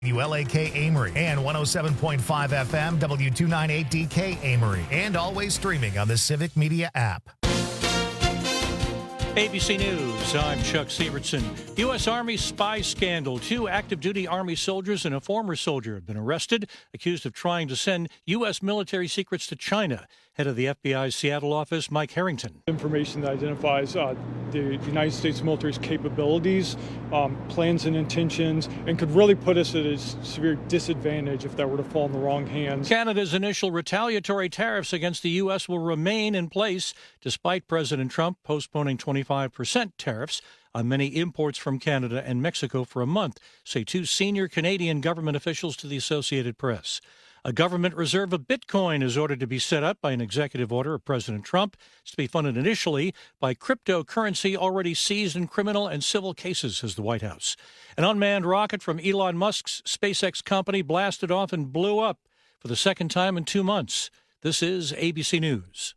WLAK Amory and 107.5 FM W298DK Amory, and always streaming on the Civic Media app. ABC News, I'm Chuck Sievertson. U.S. Army spy scandal. 2 active-duty Army soldiers and a former soldier have been arrested, accused of trying to send U.S. military secrets to China. Head of the FBI's Seattle office, Mike Harrington. Information that identifies the United States military's capabilities, plans and intentions, and could really put us at a severe disadvantage if that were to fall in the wrong hands. Canada's initial retaliatory tariffs against the U.S. will remain in place, despite President Trump postponing 25% tariffs on many imports from Canada and Mexico for a month, say 2 senior Canadian government officials to the Associated Press. A government reserve of Bitcoin is ordered to be set up by an executive order of President Trump. It's to be funded initially by cryptocurrency already seized in criminal and civil cases, says the White House. An unmanned rocket from Elon Musk's SpaceX company blasted off and blew up for the second time in 2 months. This is ABC News.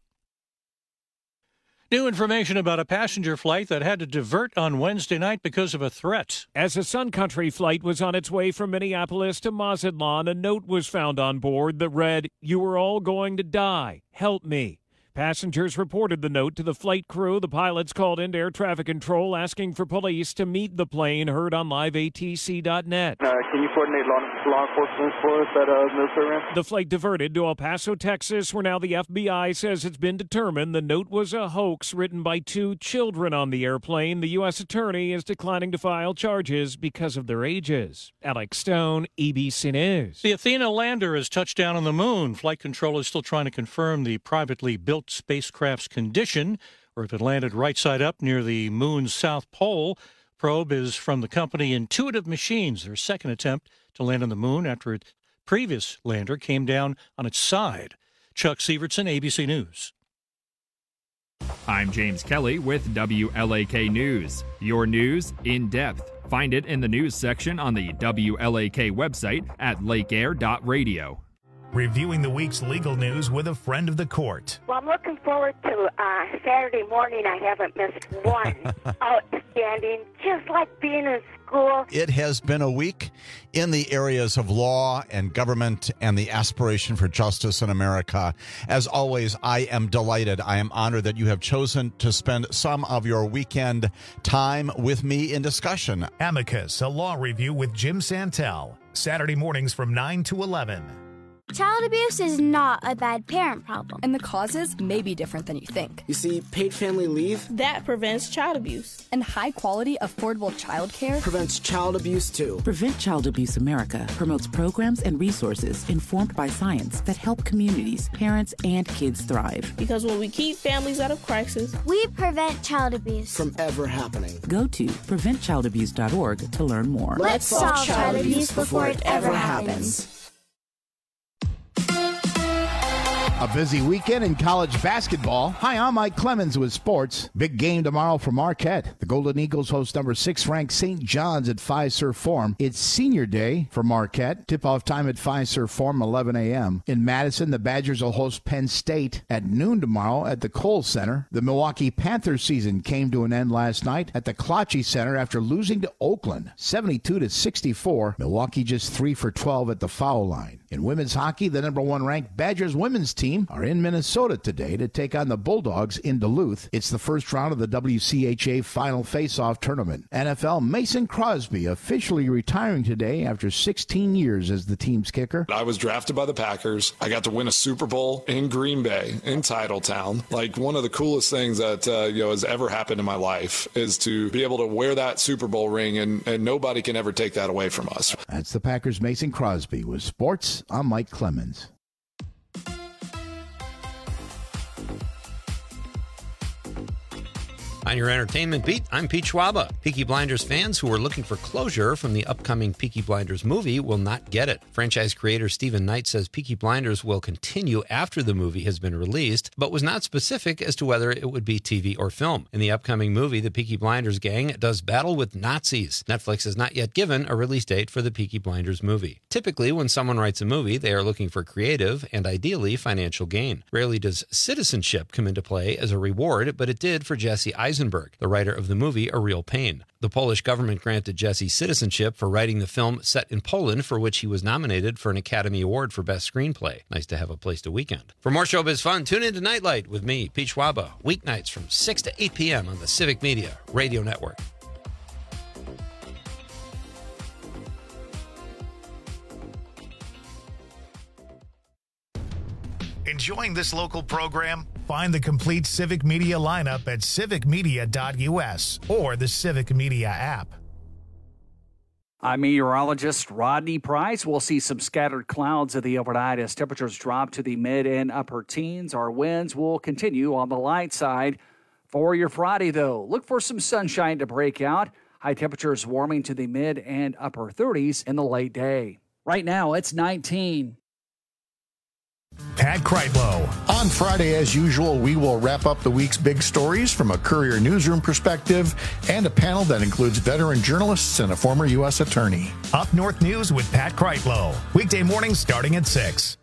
New information about a passenger flight that had to divert on Wednesday night because of a threat. As a Sun Country flight was on its way from Minneapolis to Mazatlan, a note was found on board that read, "You are all going to die. Help me." Passengers reported the note to the flight crew. The pilots called into air traffic control asking for police to meet the plane, heard on liveatc.net. Can you coordinate law enforcement for us at military ramp? The flight diverted to El Paso, Texas, where now the FBI says it's been determined the note was a hoax written by 2 children on the airplane. The U.S. attorney is declining to file charges because of their ages. Alex Stone, ABC News. The Athena lander has touched down on the moon. Flight control is still trying to confirm the privately built spacecraft's condition, or if it landed right side up near the moon's south pole. Probe is from the company Intuitive Machines, their second attempt to land on the moon after its previous lander came down on its side. Chuck Sievertson, ABC News. I'm James Kelly with WLAK News. Your news in depth. Find it in the news section on the WLAK website at lakeair.radio. Reviewing the week's legal news with a friend of the court. Well, I'm looking forward to Saturday morning. I haven't missed one. Outstanding, just like being in school. It has been a week in the areas of law and government and the aspiration for justice in America. As always, I am delighted. I am honored that you have chosen to spend some of your weekend time with me in discussion. Amicus, a law review with Jim Santel. Saturday mornings from 9 to 11. Child abuse is not a bad parent problem. And the causes may be different than you think. You see, paid family leave, that prevents child abuse. And high-quality, affordable child care prevents child abuse, too. Prevent Child Abuse America promotes programs and resources informed by science that help communities, parents, and kids thrive. Because when we keep families out of crisis, we prevent child abuse from ever happening. Go to preventchildabuse.org to learn more. Let's solve child abuse before it ever happens. A busy weekend in college basketball. Hi, I'm Mike Clemens with sports. Big game tomorrow for Marquette. The Golden Eagles host number 6 ranked St. John's at Fiserv Forum. It's senior day for Marquette. Tip-off time at Fiserv Forum, 11 a.m. In Madison, the Badgers will host Penn State at noon tomorrow at the Kohl Center. The Milwaukee Panthers season came to an end last night at the Klotchie Center after losing to Oakland, 72-64. Milwaukee just 3 for 12 at the foul line. In women's hockey, the number 1 ranked Badgers women's team are in Minnesota today to take on the Bulldogs in Duluth. It's the first round of the WCHA Final Face-Off Tournament. NFL Mason Crosby officially retiring today after 16 years as the team's kicker. I was drafted by the Packers. I got to win a Super Bowl in Green Bay, in Titletown. Like, one of the coolest things that has ever happened in my life is to be able to wear that Super Bowl ring, and nobody can ever take that away from us. That's the Packers' Mason Crosby. With sports, I'm Mike Clemens. On your entertainment beat, I'm Pete Schwaba. Peaky Blinders fans who are looking for closure from the upcoming Peaky Blinders movie will not get it. Franchise creator Stephen Knight says Peaky Blinders will continue after the movie has been released, but was not specific as to whether it would be TV or film. In the upcoming movie, the Peaky Blinders gang does battle with Nazis. Netflix has not yet given a release date for the Peaky Blinders movie. Typically, when someone writes a movie, they are looking for creative and ideally financial gain. Rarely does citizenship come into play as a reward, but it did for Jesse Eisenberg Eisenberg, the writer of the movie A Real Pain. The Polish government granted Jesse citizenship for writing the film set in Poland, for which he was nominated for an Academy Award for Best Screenplay. Nice to have a place to weekend. For more showbiz fun, tune in to Nightlight with me, Pete Schwaba, weeknights from 6 to 8 p.m. on the Civic Media Radio Network. Enjoying this local program? Find the complete Civic Media lineup at civicmedia.us or the Civic Media app. I'm meteorologist Rodney Price. We'll see some scattered clouds at the overnight as temperatures drop to the mid and upper teens. Our winds will continue on the light side. For your Friday, though, look for some sunshine to break out. High temperatures warming to the mid and upper 30s in the late day. Right now, it's 19. Pat Kreitlow. On Friday, as usual, we will wrap up the week's big stories from a Courier newsroom perspective and a panel that includes veteran journalists and a former U.S. attorney. Up North News with Pat Kreitlow. Weekday mornings starting at 6.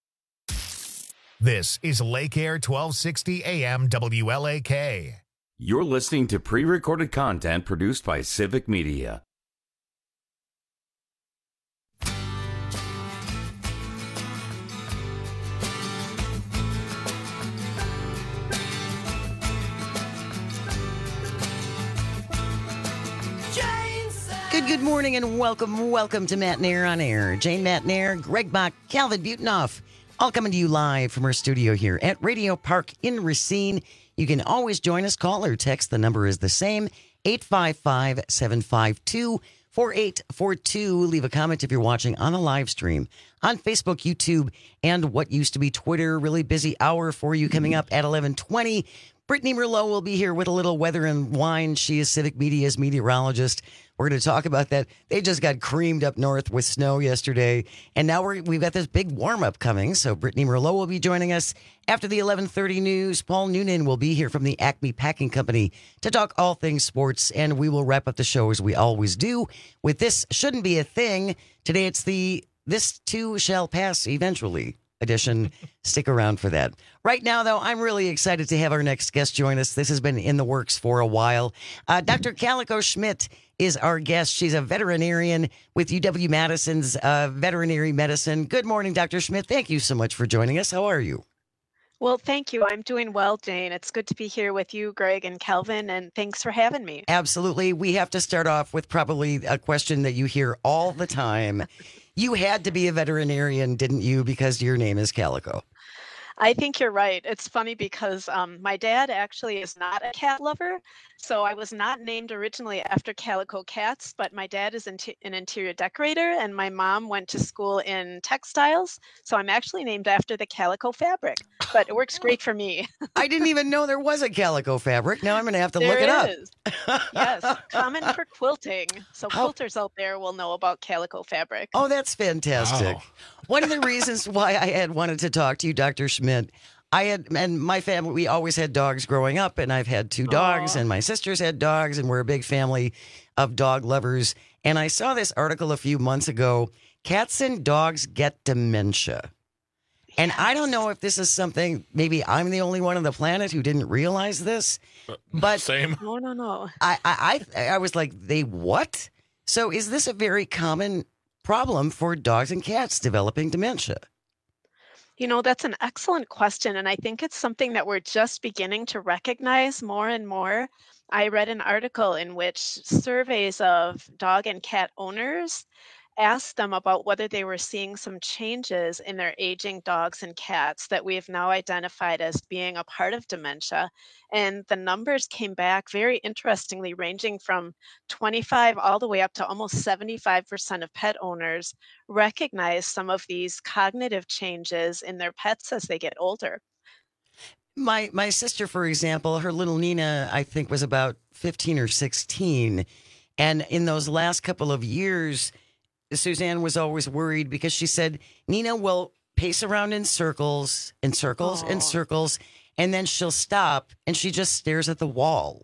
This is Lake Air 1260 AM WLAK. You're listening to pre-recorded content produced by Civic Media. Good morning and welcome to Matt Nair on Air. Jane Matt Nair, Greg Bach, Calvin Butenhoff, all coming to you live from our studio here at Radio Park in Racine. You can always join us, call or text. The number is the same, 855-752-4842. Leave a comment if you're watching on a live stream on Facebook, YouTube, and what used to be Twitter. Really busy hour for you coming up at 11:20. Brittany Merlot will be here with a little weather and wine. She is Civic Media's meteorologist. We're going to talk about that. They just got creamed up north with snow yesterday, and now we've got this big warm-up coming. So Brittany Merlot will be joining us after the 11:30 news. Paul Noonan will be here from the Acme Packing Company to talk all things sports, and we will wrap up the show as we always do with This Shouldn't Be a Thing. Today it's the This Too Shall Pass Eventually edition. Stick around for that. Right now, though, I'm really excited to have our next guest join us. This has been in the works for a while. Dr. Calico Schmidt is our guest. She's a veterinarian with UW-Madison's veterinary medicine. Good morning, Dr. Schmidt. Thank you so much for joining us. How are you? Well, thank you. I'm doing well, Jane. It's good to be here with you, Greg and Calvin, and thanks for having me. Absolutely. We have to start off with probably a question that you hear all the time. You had to be a veterinarian, didn't you, because your name is Calico? I think you're right. It's funny because my dad actually is not a cat lover, so I was not named originally after calico cats, but my dad is an interior decorator, and my mom went to school in textiles, so I'm actually named after the calico fabric, but it works great for me. I didn't even know there was a calico fabric. Now I'm going to have to look it up. Yes, common for quilting, so quilters out there will know about calico fabric. Oh, that's fantastic. Wow. One of the reasons why I had wanted to talk to you, Dr. Schmidt, and my family, we always had dogs growing up, and I've had 2 dogs, and my sisters had dogs, and we're a big family of dog lovers. And I saw this article a few months ago, Cats and Dogs Get Dementia. Yes. And I don't know if this is something, maybe I'm the only one on the planet who didn't realize this, but same. No. I was like, they what? So is this a very common problem for dogs and cats developing dementia? You know, that's an excellent question, and I think it's something that we're just beginning to recognize more and more. I read an article in which surveys of dog and cat owners asked them about whether they were seeing some changes in their aging dogs and cats that we have now identified as being a part of dementia. And the numbers came back very interestingly, ranging from 25 all the way up to almost 75% of pet owners recognize some of these cognitive changes in their pets as they get older. My sister, for example, her little Nina, I think, was about 15 or 16. And in those last couple of years, Suzanne was always worried because she said Nina will pace around in circles, and then she'll stop and she just stares at the wall.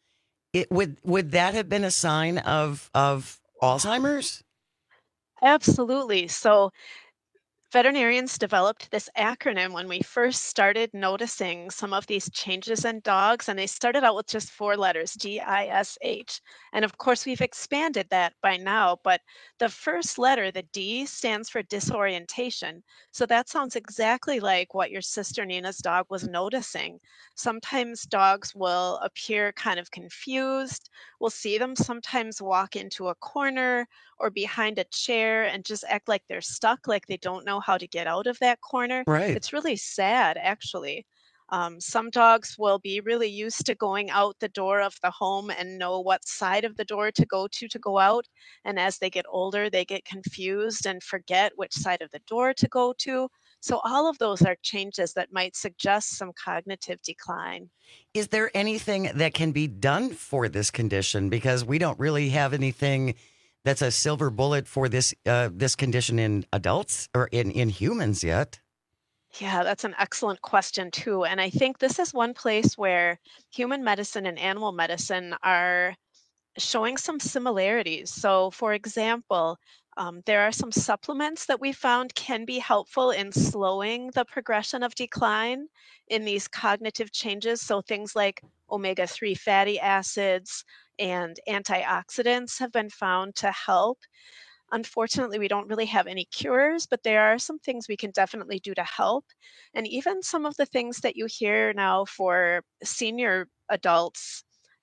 Would that have been a sign of Alzheimer's? Absolutely. So veterinarians developed this acronym when we first started noticing some of these changes in dogs, and they started out with just 4 letters, DISH. And of course, we've expanded that by now, but the first letter, the D, stands for disorientation. So that sounds exactly like what your sister Nina's dog was noticing. Sometimes dogs will appear kind of confused. We'll see them sometimes walk into a corner or behind a chair and just act like they're stuck, like they don't know how to get out of that corner. Right. It's really sad, actually. Some dogs will be really used to going out the door of the home and know what side of the door to go out. And as they get older, they get confused and forget which side of the door to go to. So all of those are changes that might suggest some cognitive decline. Is there anything that can be done for this condition? Because we don't really have anything that's a silver bullet for this this condition in adults or in humans yet. Yeah, that's an excellent question, too. And I think this is one place where human medicine and animal medicine are showing some similarities. So, for example, there are some supplements that we found can be helpful in slowing the progression of decline in these cognitive changes. So, things like omega-3 fatty acids and antioxidants have been found to help. Unfortunately, we don't really have any cures, but there are some things we can definitely do to help. And even some of the things that you hear now for senior adults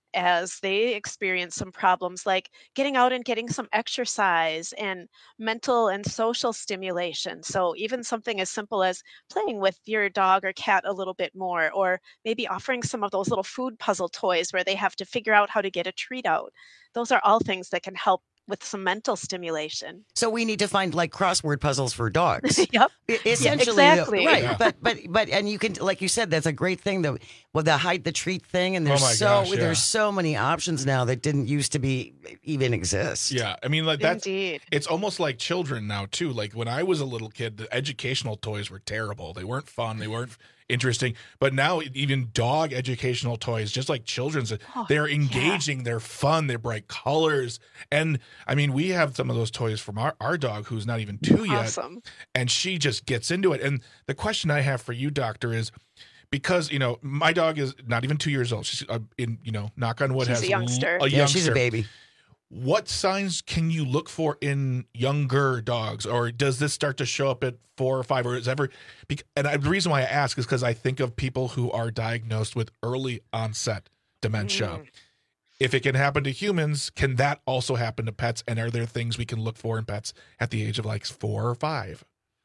as they experience some problems, like getting out and getting some exercise and mental and social stimulation. So even something as simple as playing with your dog or cat a little bit more, or maybe offering some of those little food puzzle toys where they have to figure out how to get a treat out. Those are all things that can help with some mental stimulation. So we need to find like crossword puzzles for dogs. Yep. Essentially, yeah, exactly. Right. Yeah. But and you can, like you said, that's a great thing though. Well, the hide the treat thing, and there's there's so many options now that didn't used to be even exist. Yeah, I mean, like that's Indeed. It's almost like children now too. Like when I was a little kid, the educational toys were terrible. They weren't fun. They weren't interesting. But now even dog educational toys, just like children's, they're engaging, they're fun, they're bright colors. And I mean, we have some of those toys from our dog who's not even 2 yet. Awesome. And she just gets into it. And the question I have for you, doctor, is because, my dog is not even 2 years old. She's knock on wood, She's has a youngster. Yeah, she's a baby. What signs can you look for in younger dogs, or does this start to show up at 4 or 5, or is ever? And the reason why I ask is because I think of people who are diagnosed with early onset dementia. If it can happen to humans, can that also happen to pets? And are there things we can look for in pets at the age of like 4 or 5?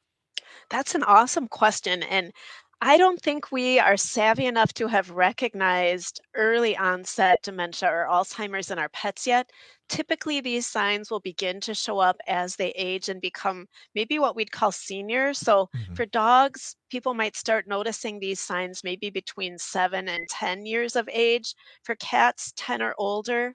That's an awesome question. And I don't think we are savvy enough to have recognized early onset dementia or Alzheimer's in our pets yet. Typically, these signs will begin to show up as they age and become maybe what we'd call seniors. So for dogs, people might start noticing these signs maybe between 7 and 10 years of age. For cats, 10 or older.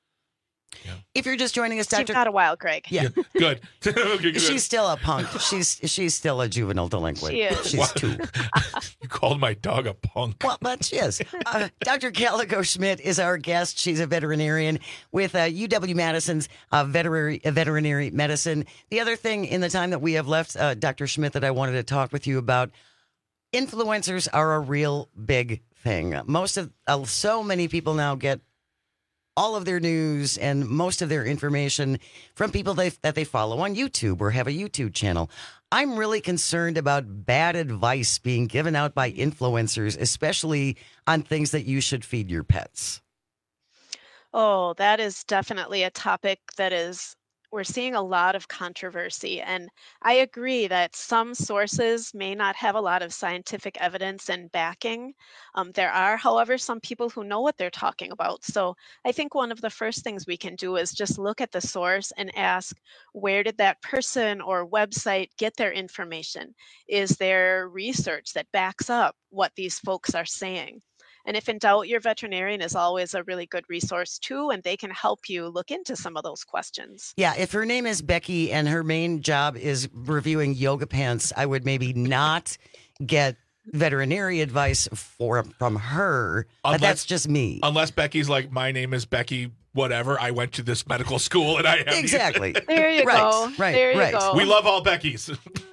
If you're just joining us, You've Dr. got a while, Greg. Yeah. Good. Okay, good. She's still a punk. She's still a juvenile delinquent. She is. She's 2. You called my dog a punk. Well, but she is. Dr. Calico Schmidt is our guest. She's a veterinarian with UW-Madison's veterinary medicine. The other thing in the time that we have left, Dr. Schmidt, that I wanted to talk with you about, influencers are a real big thing. So many people now get all of their news and most of their information from people that they follow on YouTube or have a YouTube channel. I'm really concerned about bad advice being given out by influencers, especially on things that you should feed your pets. Oh, that is definitely a topic that we're seeing a lot of controversy. And I agree that some sources may not have a lot of scientific evidence and backing. There are, however, some people who know what they're talking about. So I think one of the first things we can do is just look at the source and ask, where did that person or website get their information? Is there research that backs up what these folks are saying? And if in doubt, your veterinarian is always a really good resource too, and they can help you look into some of those questions. Yeah, if her name is Becky and her main job is reviewing yoga pants, I would maybe not get veterinary advice from her. But that's just me. Unless Becky's like, my name is Becky, whatever. I went to this medical school and I have exactly. There you go. Right. There you go. We love all Beckys.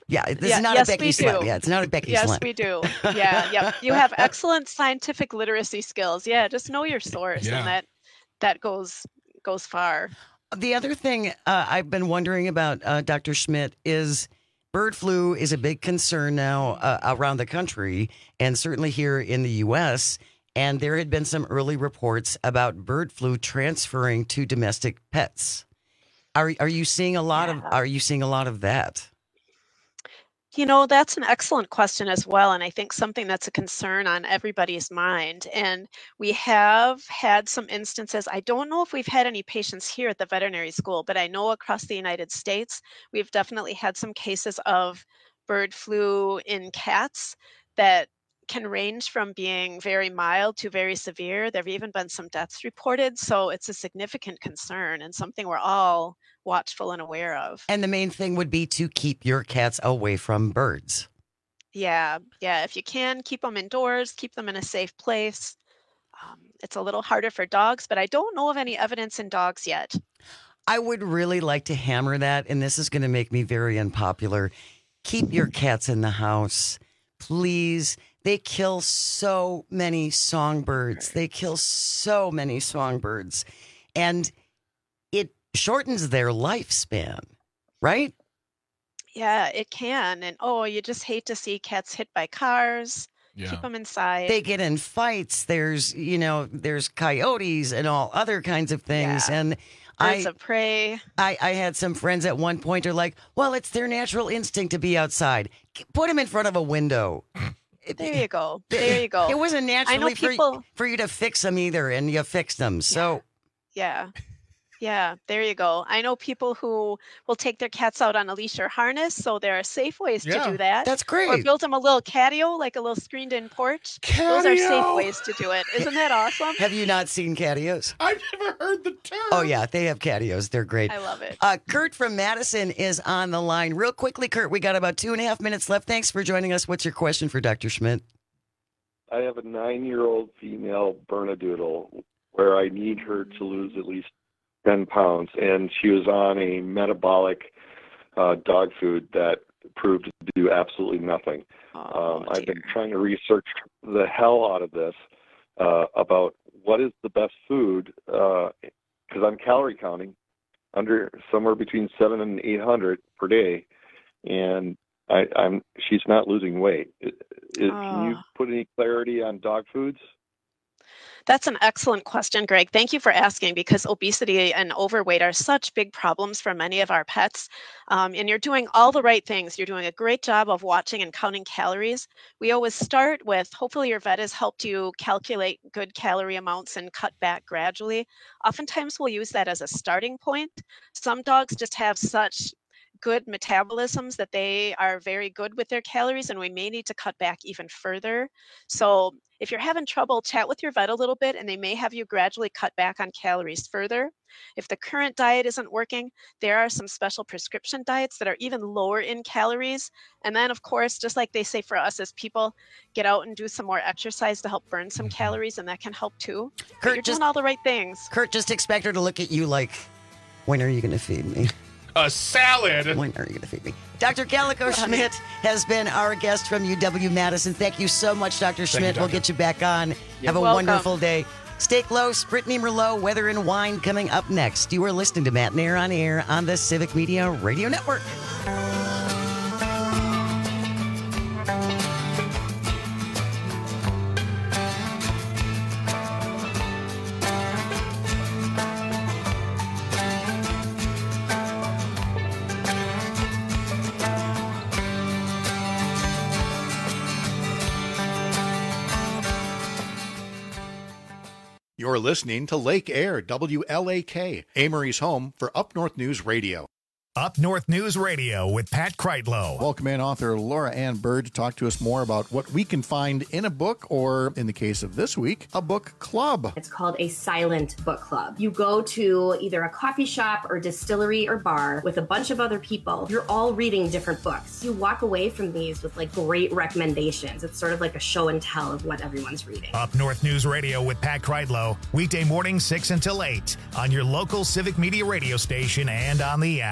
Yeah, this is not a Becky slap. Yeah, it's not a Becky slap. Yes, we do. Yeah, yep. You have excellent scientific literacy skills. Yeah, just know your source, and that goes far. The other thing I've been wondering about, Dr. Schmidt, is bird flu is a big concern now around the country, and certainly here in the U.S., and there had been some early reports about bird flu transferring to domestic pets. Are you seeing a lot of that? You know, that's an excellent question as well, and I think something that's a concern on everybody's mind. And we have had some instances. I don't know if we've had any patients here at the veterinary school, but I know across the United States, we've definitely had some cases of bird flu in cats that can range from being very mild to very severe. There have even been some deaths reported, so it's a significant concern and something we're all watchful and aware of. And the main thing would be to keep your cats away from birds. Yeah. If you can, keep them indoors, keep them in a safe place. It's a little harder for dogs, but I don't know of any evidence in dogs yet. I would really like to hammer that, and this is going to make me very unpopular. Keep your cats in the house, please. They kill so many songbirds. And it shortens their lifespan, right? Yeah, it can. And you just hate to see cats hit by cars. Yeah. Keep them inside. They get in fights. There's coyotes and all other kinds of things. Yeah. And birds of prey. I had some friends at one point are like, well, it's their natural instinct to be outside. Put them in front of a window. There you go. It wasn't naturally for you to fix them either, and you fixed them. So, yeah, there you go. I know people who will take their cats out on a leash or harness, so there are safe ways to do that. That's great. Or build them a little catio, like a little screened-in porch. Those are safe ways to do it. Isn't that awesome? Have you not seen catios? I've never heard the term. Oh, yeah, they have catios. They're great. I love it. Kurt from Madison is on the line. Real quickly, Kurt, we got about 2.5 minutes left. Thanks for joining us. What's your question for Dr. Schmidt? I have a 9-year-old female Bernedoodle where I need her to lose at least 10 pounds, and she was on a metabolic dog food that proved to do absolutely nothing. I've been trying to research the hell out of this about what is the best food, because I'm calorie counting under somewhere between 700 and 800 per day, and she's not losing weight. Can you put any clarity on dog foods? That's an excellent question, Greg. Thank you for asking, because obesity and overweight are such big problems for many of our pets. And you're doing all the right things. You're doing a great job of watching and counting calories. We always start with, hopefully your vet has helped you calculate good calorie amounts and cut back gradually. Oftentimes we'll use that as a starting point. Some dogs just have such good metabolisms that they are very good with their calories, and we may need to cut back even further. So if you're having trouble, chat with your vet a little bit, and they may have you gradually cut back on calories further. If the current diet isn't working, there are some special prescription diets that are even lower in calories. And then, of course, just like they say for us as people, get out and do some more exercise to help burn some calories, and that can help too. Kurt, you're doing all the right things. Kurt, just expect her to look at you like, when are you going to feed me? A salad. When are you going to feed me? Dr. Calico Schmidt has been our guest from UW-Madison. Thank you so much, Dr. Schmidt. We'll get you back on. Have a wonderful day. Stay close. Brittany Merlot, Weather and Wine coming up next. You are listening to Matt and Air on Air on the Civic Media Radio Network. You're listening to Lake Air, WLAK, Amory's home for Up North News Radio. Up North News Radio with Pat Kreitlow. Welcome in author Laura Ann Bird to talk to us more about what we can find in a book, or in the case of this week, a book club. It's called a silent book club. You go to either a coffee shop or distillery or bar with a bunch of other people. You're all reading different books. You walk away from these with great recommendations. It's sort of like a show and tell of what everyone's reading. Up North News Radio with Pat Kreitlow, weekday morning 6 until 8 on your local Civic Media radio station and on the app.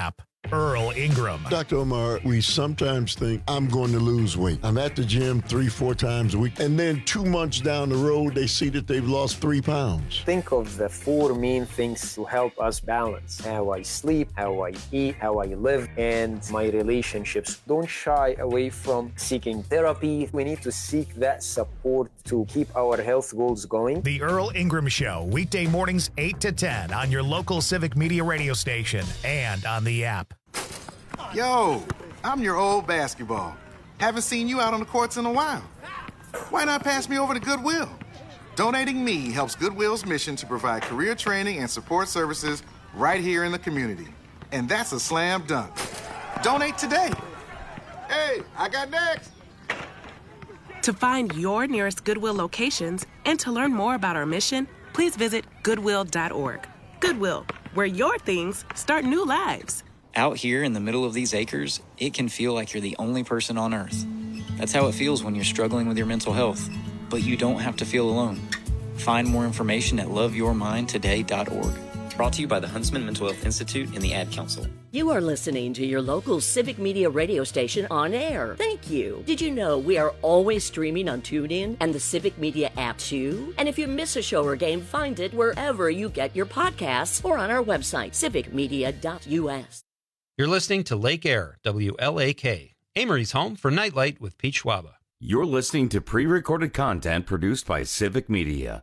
Earl Ingram. Dr. Omar, we sometimes think I'm going to lose weight. I'm at the gym 3-4 times a week, and then 2 months down the road, they see that they've lost 3 pounds. Think of the 4 main things to help us balance: how I sleep, how I eat, how I live, and my relationships. Don't shy away from seeking therapy. We need to seek that support to keep our health goals going. The Earl Ingram Show, weekday mornings 8 to 10 on your local Civic Media radio station and on the app. Yo, I'm your old basketball. Haven't seen you out on the courts in a while. Why not pass me over to Goodwill? Donating me helps Goodwill's mission to provide career training and support services right here in the community. And that's a slam dunk. Donate today. Hey, I got next. To find your nearest Goodwill locations and to learn more about our mission, please visit goodwill.org. Goodwill, where your things start new lives. Out here in the middle of these acres, it can feel like you're the only person on Earth. That's how it feels when you're struggling with your mental health. But you don't have to feel alone. Find more information at loveyourmindtoday.org. Brought to you by the Huntsman Mental Health Institute and the Ad Council. You are listening to your local Civic Media radio station on air. Thank you. Did you know we are always streaming on TuneIn and the Civic Media app too? And if you miss a show or game, find it wherever you get your podcasts or on our website, civicmedia.us. You're listening to Lake Air, WLAK, Amory's home for Nightlight with Pete Schwaba. You're listening to pre-recorded content produced by Civic Media.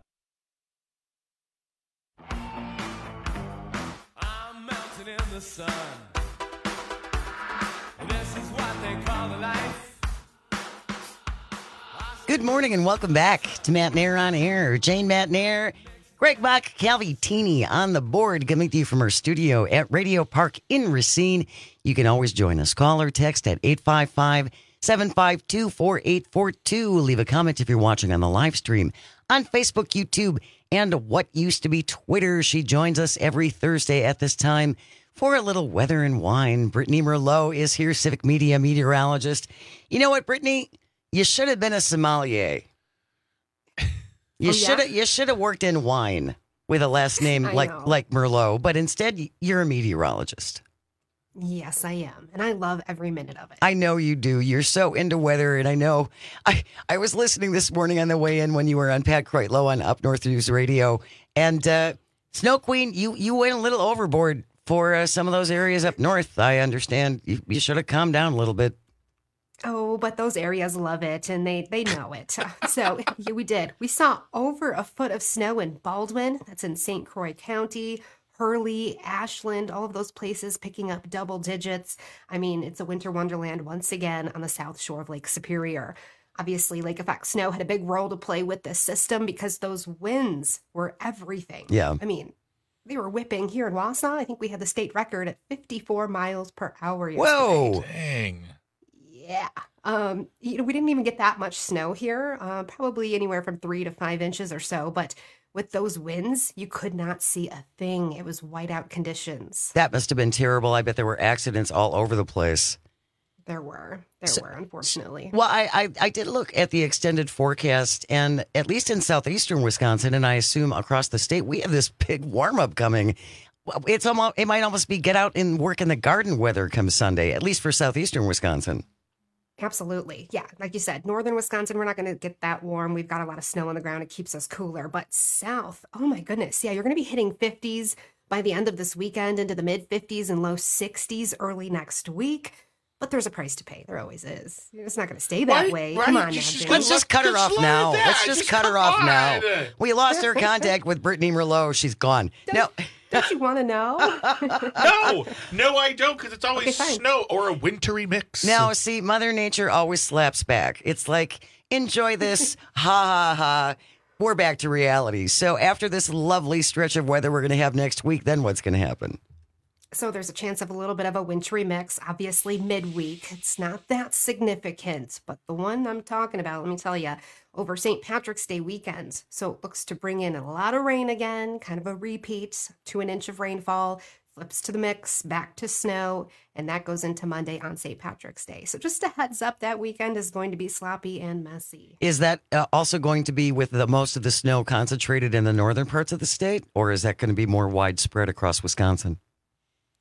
I'm melting in the sun. This is what they call life. Good morning and welcome back to Matt Nair on Air. Jane Matt Nair, Greg Bach, Calvi Teeny on the board, coming to you from our studio at Radio Park in Racine. You can always join us. Call or text at 855-752-4842. Leave a comment if you're watching on the live stream on Facebook, YouTube, and what used to be Twitter. She joins us every Thursday at this time for a little weather and wine. Brittany Merlot is here, Civic Media meteorologist. You know what, Brittany? You should have been a sommelier. You should have worked in wine with a last name like Merlot, but instead you're a meteorologist. Yes, I am. And I love every minute of it. I know you do. You're so into weather. And I know I was listening this morning on the way in when you were on Pat Kreitlow on Up North News Radio. And Snow Queen, you went a little overboard for some of those areas up north. I understand you should have calmed down a little bit. Oh, but those areas love it, and they know it. So yeah, we did. We saw over a foot of snow in Baldwin. That's in St. Croix County. Hurley, Ashland, all of those places picking up double digits. I mean, it's a winter wonderland once again on the south shore of Lake Superior. Obviously, lake effect snow had a big role to play with this system because those winds were everything. Yeah. I mean, they were whipping here in Wausau. I think we had the state record at 54 miles per hour yesterday. Whoa. Dang. Yeah. We didn't even get that much snow here, probably anywhere from 3 to 5 inches or so. But with those winds, you could not see a thing. It was whiteout conditions. That must have been terrible. I bet there were accidents all over the place. There were, unfortunately. Well, I did look at the extended forecast, and at least in southeastern Wisconsin, and I assume across the state, we have this big warm-up coming. It might almost be get out and work in the garden weather come Sunday, at least for southeastern Wisconsin. Absolutely. Yeah. Like you said, northern Wisconsin, we're not going to get that warm. We've got a lot of snow on the ground. It keeps us cooler. But south, oh my goodness. Yeah, you're going to be hitting 50s by the end of this weekend, into the mid 50s and low 60s early next week. But there's a price to pay. There always is. It's not going to stay that way. Come on now, Jane. Let's just cut her off now. Let's just cut her off now. We lost our contact with Brittany Merlot. She's gone. Don't you want to know? No, I don't, because it's always snow or a wintry mix. Now, see, Mother Nature always slaps back. It's like, enjoy this, ha, ha, ha. We're back to reality. So after this lovely stretch of weather we're going to have next week, then what's going to happen? So there's a chance of a little bit of a wintry mix, obviously midweek. It's not that significant, but the one I'm talking about, let me tell you, over St. Patrick's Day weekend. So it looks to bring in a lot of rain again, kind of a repeat, 2 an inch of rainfall, flips to the mix, back to snow, and that goes into Monday on St. Patrick's Day. So just a heads up, that weekend is going to be sloppy and messy. Is that also going to be with most of the snow concentrated in the northern parts of the state, or is that going to be more widespread across Wisconsin?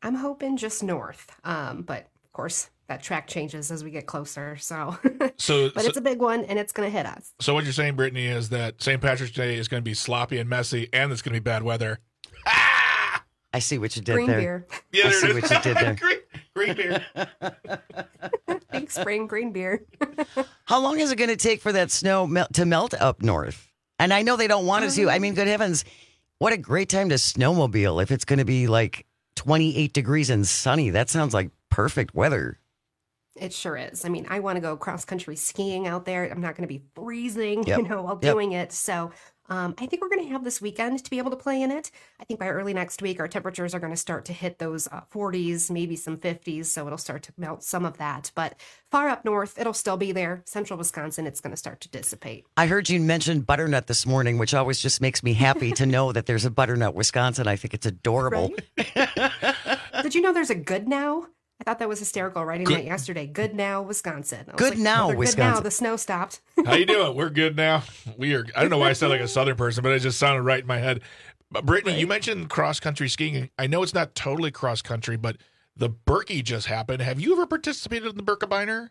I'm hoping just north. But of course, that track changes as we get closer. So, but it's a big one, and it's going to hit us. So what you're saying, Brittany, is that St. Patrick's Day is going to be sloppy and messy, and it's going to be bad weather. I see what you did green there. Beer. Yeah, I see what you did there. green beer. Big spring green beer. How long is it going to take for that snow to melt up north? And I know they don't want it to. I mean, good heavens, what a great time to snowmobile if it's going to be like 28 degrees and sunny. That sounds like perfect weather. It sure is. I mean, I want to go cross-country skiing out there. I'm not going to be freezing, Yep. while doing it. So I think we're going to have this weekend to be able to play in it. I think by early next week, our temperatures are going to start to hit those 40s, maybe some 50s. So it'll start to melt some of that. But far up north, it'll still be there. Central Wisconsin, it's going to start to dissipate. I heard you mention butternut this morning, which always just makes me happy to know that there's a butternut Wisconsin. I think it's adorable. Did you know there's a Good Now? I thought that was hysterical writing that yesterday. Good Now, Wisconsin. I was Good Now, they're Wisconsin. Good Now, the snow stopped. How you doing? We're good now. We are. I don't know why I sound like a Southern person, but it just sounded right in my head. But Brittany, you mentioned cross-country skiing. I know it's not totally cross-country, but the Birkie just happened. Have you ever participated in the Birkebeiner?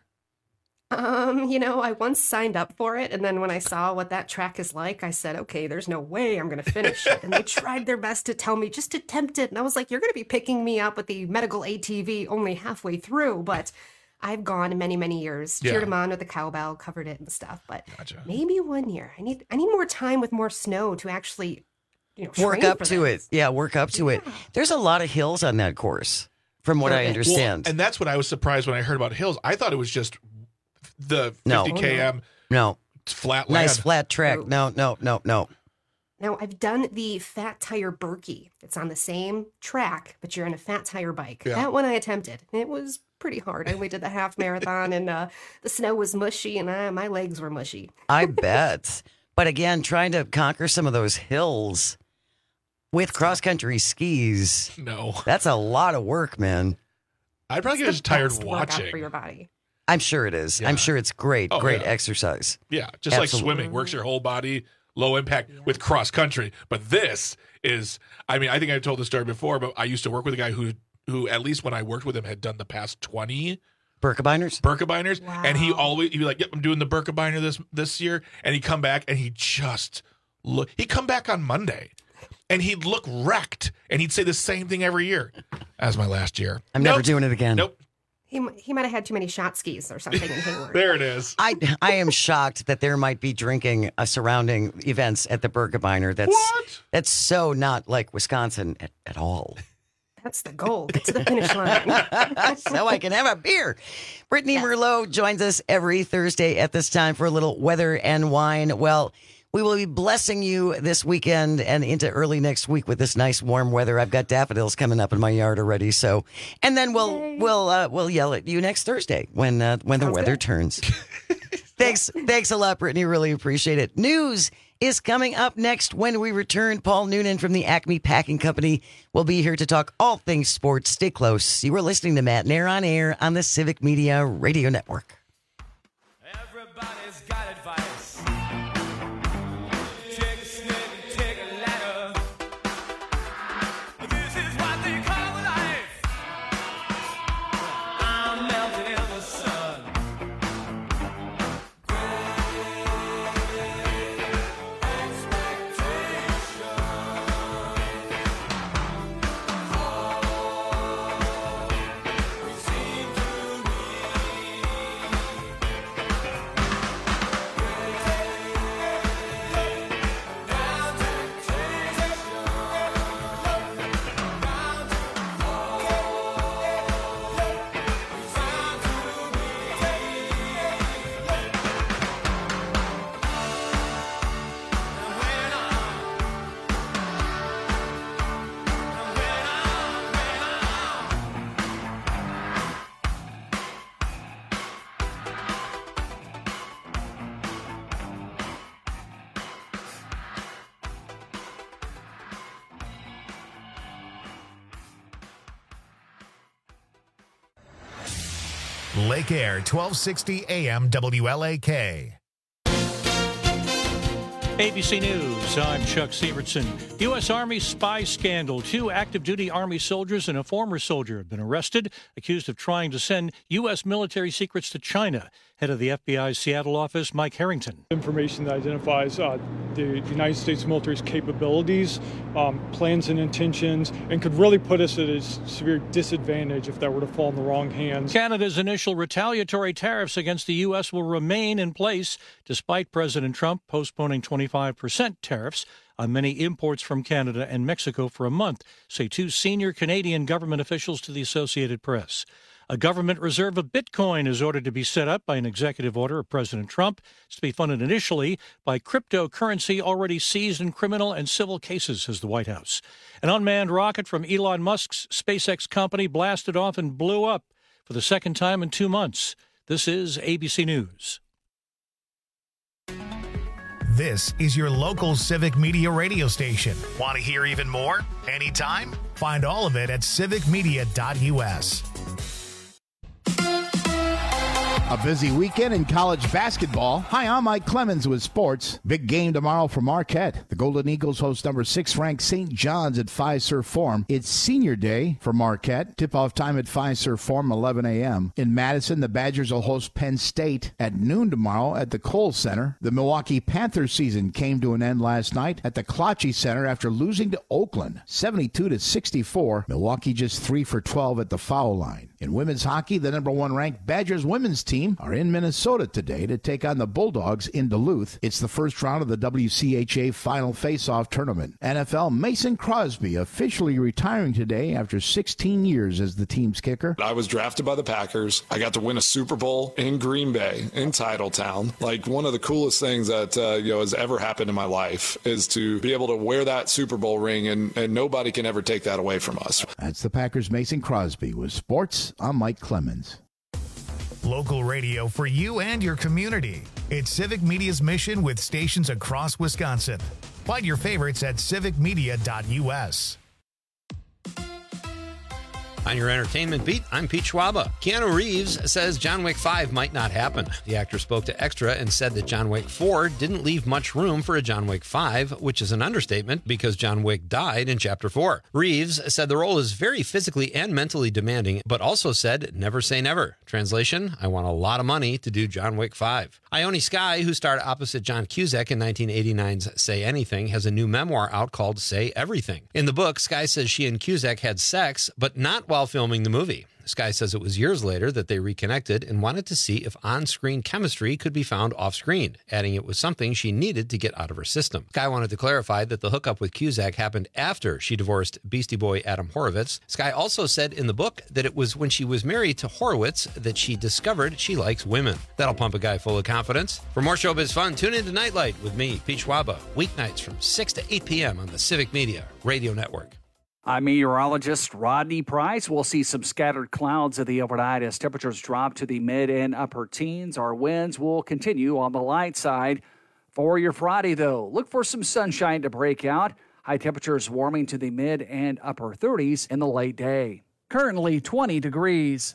I once signed up for it, and then when I saw what that track is like, I said, okay, there's no way I'm going to finish it. And they tried their best to tell me just attempt it. And I was like, you're going to be picking me up with the medical ATV only halfway through. But I've gone many, many years, cheered them on with the cowbell, covered it and stuff. But maybe one year. I need more time with more snow to actually, work train up for to this. it. Yeah, work up to it. There's a lot of hills on that course, from what I understand. Well, and that's what I was surprised when I heard about hills. I thought it was just the 50 km No. flat land. Nice flat track. No. Now, I've done the Fat Tire Birkie. It's on the same track, but you're on a fat tire bike. Yeah. That one I attempted. It was pretty hard. I only did the half marathon, and the snow was mushy, and my legs were mushy. I bet. But again, trying to conquer some of those hills with cross-country skis. No. That's a lot of work, man. I'd probably get just tired Best workout watching. for your body. I'm sure it is. Yeah. I'm sure it's great, Oh, great yeah. exercise. Yeah, just like swimming works your whole body, low impact with cross country. But this is, I mean, I think I told the story before, but I used to work with a guy who at least when I worked with him had done the past 20 Birkebeiners, and he'd be like, "Yep, I'm doing the Birkebeiner this year," and he'd come back and he'd come back on Monday, and he'd look wrecked, and he'd say the same thing every year. As my last year, I'm never doing it again. Nope. He might have had too many shot skis or something in Hayward. There it is. I am shocked that there might be drinking surrounding events at the Birkebeiner. That's so not like Wisconsin at all. That's the goal. Get to the finish line. So I can have a beer. Brittany Merlot joins us every Thursday at this time for a little weather and wine. Well, we will be blessing you this weekend and into early next week with this nice warm weather. I've got daffodils coming up in my yard already. So, and then we'll yell at you next Thursday when the weather turns. Thanks a lot, Brittany. Really appreciate it. News is coming up next when we return. Paul Noonan from the Acme Packing Company will be here to talk all things sports. Stay close. You are listening to Matt Nair on Air on the Civic Media Radio Network. Everybody's got advice. Take a snake and take a ladder. This is what they call life. I'm melting in the sun. Lake Air, 1260 AM WLAK. ABC News, I'm Chuck Severson. U.S. Army spy scandal. 2 active-duty Army soldiers and a former soldier have been arrested, accused of trying to send U.S. military secrets to China. Head of the FBI's Seattle office, Mike Harrington. Information that identifies the United States military's capabilities, plans and intentions, and could really put us at a severe disadvantage if that were to fall in the wrong hands. Canada's initial retaliatory tariffs against the U.S. will remain in place, despite President Trump postponing 25% tariffs on many imports from Canada and Mexico for a month, say 2 senior Canadian government officials to the Associated Press. A government reserve of Bitcoin is ordered to be set up by an executive order of President Trump. It's to be funded initially by cryptocurrency already seized in criminal and civil cases, says the White House. An unmanned rocket from Elon Musk's SpaceX company blasted off and blew up for the second time in 2 months. This is ABC News. This is your local Civic Media radio station. Want to hear even more? Anytime? Find all of it at civicmedia.us. A busy weekend in college basketball. Hi, I'm Mike Clemens with sports. Big game tomorrow for Marquette. The Golden Eagles host number 6 ranked St. John's at Fiserv Forum. It's senior day for Marquette. Tip-off time at Fiserv Forum, 11 a.m. In Madison, the Badgers will host Penn State at noon tomorrow at the Kohl Center. The Milwaukee Panthers season came to an end last night at the Klotchie Center after losing to Oakland, 72-64. Milwaukee just 3 for 12 at the foul line. In women's hockey, the number 1 ranked Badgers women's team are in Minnesota today to take on the Bulldogs in Duluth. It's the first round of the WCHA Final Face-Off Tournament. NFL Mason Crosby officially retiring today after 16 years as the team's kicker. I was drafted by the Packers. I got to win a Super Bowl in Green Bay, in Titletown. Like, one of the coolest things that has ever happened in my life is to be able to wear that Super Bowl ring, and nobody can ever take that away from us. That's the Packers' Mason Crosby. With sports, I'm Mike Clemens. Local radio for you and your community. It's Civic Media's mission with stations across Wisconsin. Find your favorites at civicmedia.us. On your entertainment beat, I'm Pete Schwaba. Keanu Reeves says John Wick 5 might not happen. The actor spoke to Extra and said that John Wick 4 didn't leave much room for a John Wick 5, which is an understatement because John Wick died in Chapter 4. Reeves said the role is very physically and mentally demanding, but also said, never say never. Translation, I want a lot of money to do John Wick 5. Ione Skye, who starred opposite John Cusack in 1989's Say Anything, has a new memoir out called Say Everything. In the book, Skye says she and Cusack had sex, but not while filming the movie. Skye says it was years later that they reconnected and wanted to see if on-screen chemistry could be found off-screen, adding it was something she needed to get out of her system. Skye wanted to clarify that the hookup with Cusack happened after she divorced Beastie Boy Adam Horovitz. Skye also said in the book that it was when she was married to Horowitz that she discovered she likes women. That'll pump a guy full of confidence. For more showbiz fun, tune in to Nightlight with me, Pete Schwaba, weeknights from 6 to 8 p.m. on the Civic Media Radio Network. I'm meteorologist Rodney Price. We'll see some scattered clouds of the overnight as temperatures drop to the mid and upper teens. Our winds will continue on the light side. For your Friday, though, look for some sunshine to break out. High temperatures warming to the mid and upper 30s in the late day. Currently 20 degrees.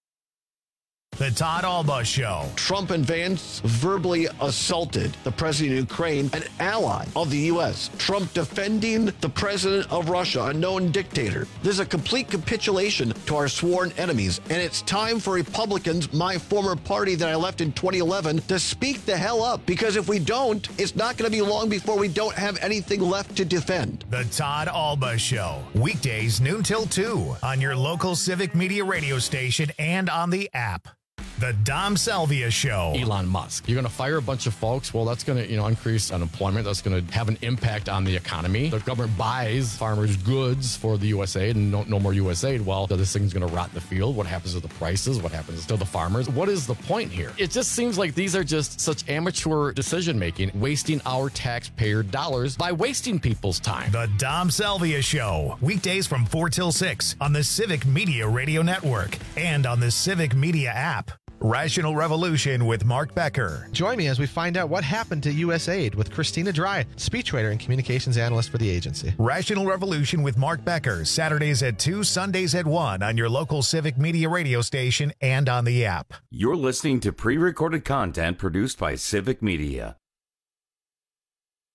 The Todd Alba Show. Trump and Vance verbally assaulted the president of Ukraine, an ally of the U.S. Trump defending the president of Russia, a known dictator. This is a complete capitulation to our sworn enemies. And it's time for Republicans, my former party that I left in 2011, to speak the hell up. Because if we don't, it's not going to be long before we don't have anything left to defend. The Todd Alba Show. Weekdays noon till 2 on your local Civic Media radio station and on the app. The Dom Salvia Show. Elon Musk. You're going to fire a bunch of folks. Well, that's going to, increase unemployment. That's going to have an impact on the economy. The government buys farmers' goods for the USAID and no more USAID. Well, this thing's going to rot in the field. What happens to the prices? What happens to the farmers? What is the point here? It just seems like these are just such amateur decision-making, wasting our taxpayer dollars by wasting people's time. The Dom Salvia Show. Weekdays from 4 till 6 on the Civic Media Radio Network and on the Civic Media app. Rational Revolution with Mark Becker. Join me as we find out what happened to USAID with Christina Dry, speechwriter and communications analyst for the agency. Rational Revolution with Mark Becker, Saturdays at 2, Sundays at 1 on your local Civic Media radio station and on the app. You're listening to pre-recorded content produced by Civic Media.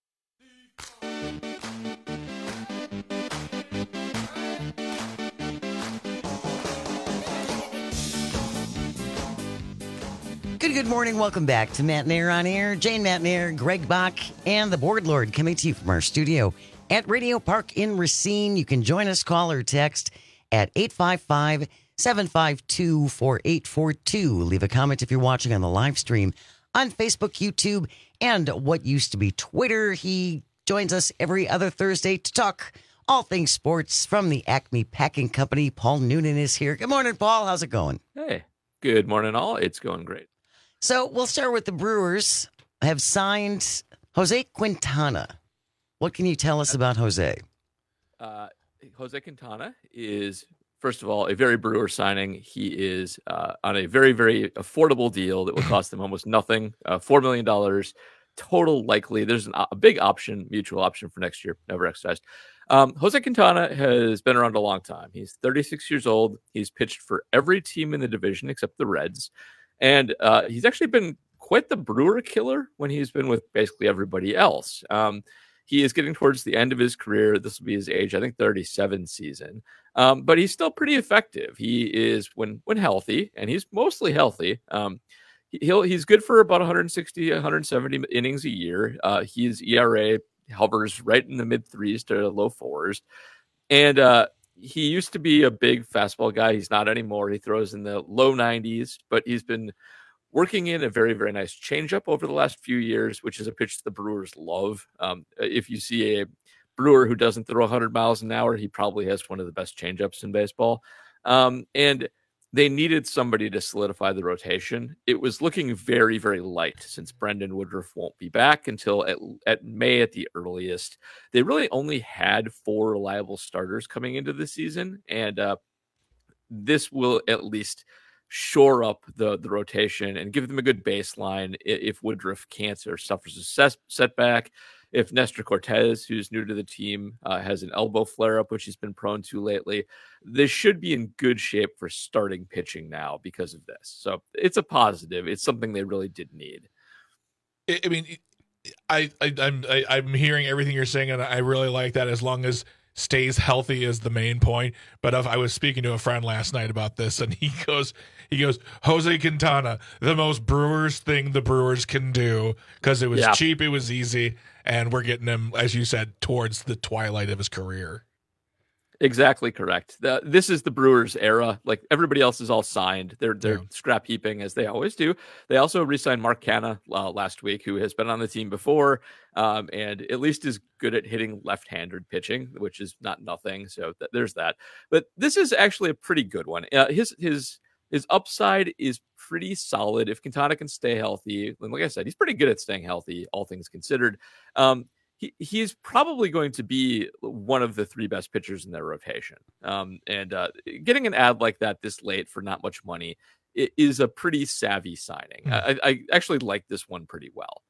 Good morning. Welcome back to Matt Nair on Air. Jane Matt Nair, Greg Bach, and the Board Lord coming to you from our studio at Radio Park in Racine. You can join us, call or text at 855-752-4842. Leave a comment if you're watching on the live stream on Facebook, YouTube, and what used to be Twitter. He joins us every other Thursday to talk all things sports from the Acme Packing Company. Paul Noonan is here. Good morning, Paul. How's it going? Hey, good morning, all. It's going great. So we'll start with the Brewers have signed Jose Quintana. What can you tell us about Jose? Jose Quintana is, first of all, a very Brewer signing. He is on a very, very affordable deal that will cost them almost nothing, $4 million total likely. There's a big option, mutual option for next year, never exercised. Jose Quintana has been around a long time. He's 36 years old. He's pitched for every team in the division except the Reds. And he's actually been quite the Brewer killer when he's been with basically everybody else. He is getting towards the end of his career. This will be his age, I think, 37 season. But he's still pretty effective. He is, when healthy, and he's mostly healthy, he's good for about 160, 170 innings a year. His ERA hovers right in the mid-3s to low 4s. And he used to be a big fastball guy. He's not anymore. He throws in the low 90s, but he's been working in a very, very nice changeup over the last few years, which is a pitch the Brewers love. If you see a Brewer who doesn't throw 100 miles an hour, he probably has one of the best changeups in baseball. And they needed somebody to solidify the rotation. It was looking very, very light since Brendan Woodruff won't be back until at May at the earliest. They really only had 4 reliable starters coming into the season, and this will at least shore up the rotation and give them a good baseline if Woodruff can't or suffers a setback. If Nestor Cortez, who's new to the team, has an elbow flare-up, which he's been prone to lately, they should be in good shape for starting pitching now because of this. So it's a positive. It's something they really did need. I mean, I'm hearing everything you're saying, and I really like that as long as stays healthy is the main point. But I was speaking to a friend last night about this, and he goes, Jose Quintana, the most Brewers thing the Brewers can do, because it was cheap, it was easy, and we're getting him, as you said, towards the twilight of his career. Exactly correct. This is the Brewers era. Like everybody else is all signed. They're scrap heaping as they always do. They also re-signed Mark Canha last week, who has been on the team before, and at least is good at hitting left-handed pitching, which is not nothing. So there's that. But this is actually a pretty good one. His upside is pretty solid if Quintana can stay healthy. And like I said, he's pretty good at staying healthy, all things considered. He's probably going to be one of the 3 best pitchers in their rotation. And getting an ad like that this late for not much money is a pretty savvy signing. I actually like this one pretty well.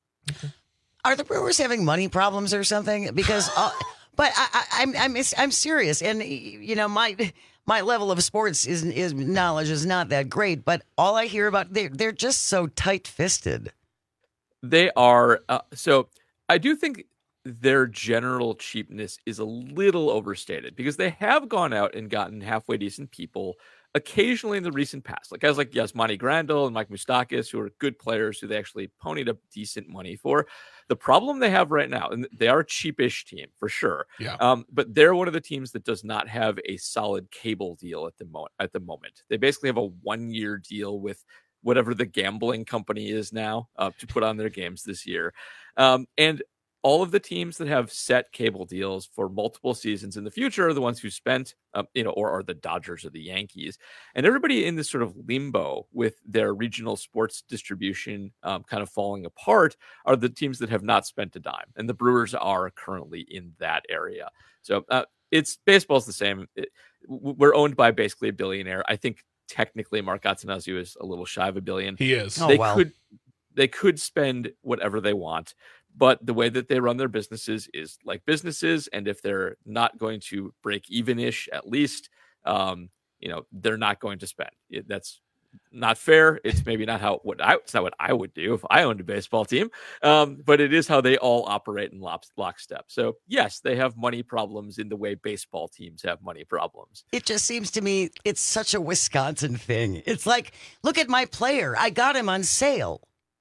Are the Brewers having money problems or something? Because, but I'm serious, and you know my level of sports is knowledge is not that great. But all I hear about they're just so tight-fisted. They are so. I do think their general cheapness is a little overstated because they have gone out and gotten halfway decent people occasionally in the recent past. Like guys like Yasmani Grandal and Mike Moustakas, who are good players who they actually ponied up decent money for. The problem they have right now, and they are a cheapish team for sure, but they're one of the teams that does not have a solid cable deal at the moment. They basically have a 1-year deal with whatever the gambling company is now to put on their games this year. And all of the teams that have set cable deals for multiple seasons in the future are the ones who spent, or are the Dodgers or the Yankees. And everybody in this sort of limbo with their regional sports distribution kind of falling apart are the teams that have not spent a dime. And the Brewers are currently in that area. So baseball's the same. We're owned by basically a billionaire. I think technically Mark Attanasio is a little shy of $1 billion. He is. They could spend whatever they want, but the way that they run their businesses is like businesses. And if they're not going to break even-ish, at least, they're not going to spend. not fair. It's maybe not it's not what I would do if I owned a baseball team. But it is how they all operate in lockstep. So yes, they have money problems in the way baseball teams have money problems. It just seems to me it's such a Wisconsin thing. It's like, look at my player. I got him on sale.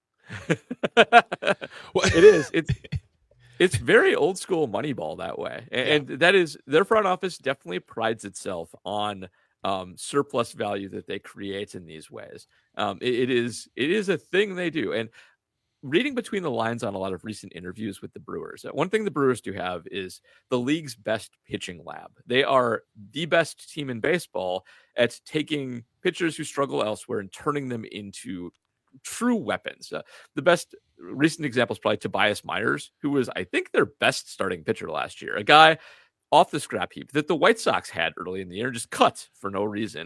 It is. It's very old school Moneyball that way. And that is, their front office definitely prides itself on surplus value that they create in these ways. It is a thing they do. And reading between the lines on a lot of recent interviews with the Brewers, one thing the Brewers do have is the league's best pitching lab. They are the best team in baseball at taking pitchers who struggle elsewhere and turning them into true weapons. The best recent example is probably Tobias Myers, who was, I think, their best starting pitcher last year. A guy off the scrap heap that the White Sox had early in the year, just cut for no reason,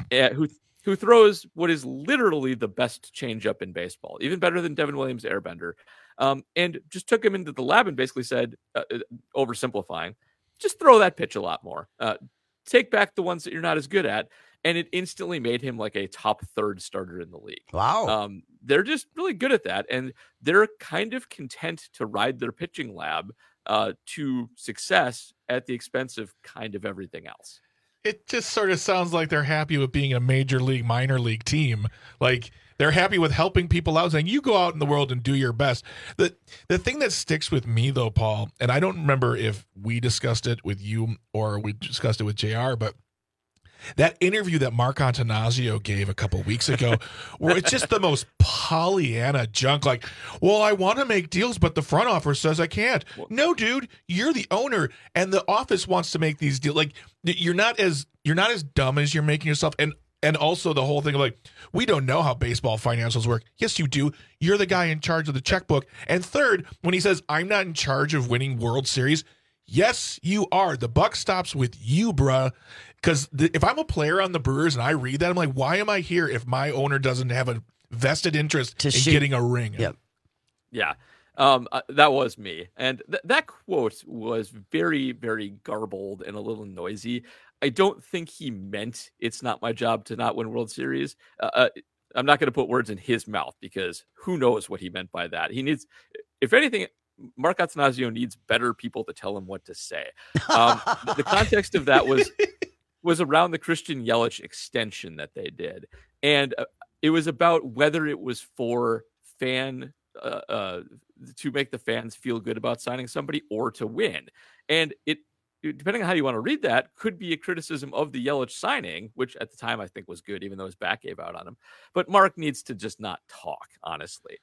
who throws what is literally the best changeup in baseball, even better than Devin Williams' airbender, and just took him into the lab and basically said, oversimplifying, just throw that pitch a lot more. Take back the ones that you're not as good at. And it instantly made him like a top third starter in the league. Wow. They're just really good at that. And they're kind of content to ride their pitching lab to success at the expense of kind of everything else. It just sort of sounds like they're happy with being a major league, minor league team. Like they're happy with helping people out, saying you go out in the world and do your best. The thing that sticks with me though, Paul, and I don't remember if we discussed it with you or we discussed it with JR, but that interview that Mark Antanasio gave a couple weeks ago, where it's just the most Pollyanna junk. Like, well, I want to make deals, but the front office says I can't. No, dude, you're the owner, and the office wants to make these deals. Like, you're not as dumb as you're making yourself. And also the whole thing of like, we don't know how baseball financials work. Yes, you do. You're the guy in charge of the checkbook. And third, when he says I'm not in charge of winning World Series, yes, you are. The buck stops with you, bruh. Because if I'm a player on the Brewers and I read that, I'm like, why am I here if my owner doesn't have a vested interest in getting a ring? Yep. Yeah. That was me. And that quote was very, very garbled and a little noisy. I don't think he meant it's not my job to not win World Series. I'm not going to put words in his mouth because who knows what he meant by that. He needs, if anything, Mark Attanasio needs better people to tell him what to say. The context of that was around the Christian Yelich extension that they did. And it was about whether it was for to make the fans feel good about signing somebody or to win. And it, depending on how you want to read that, could be a criticism of the Yelich signing, which at the time I think was good, even though his back gave out on him. But Mark needs to just not talk, honestly.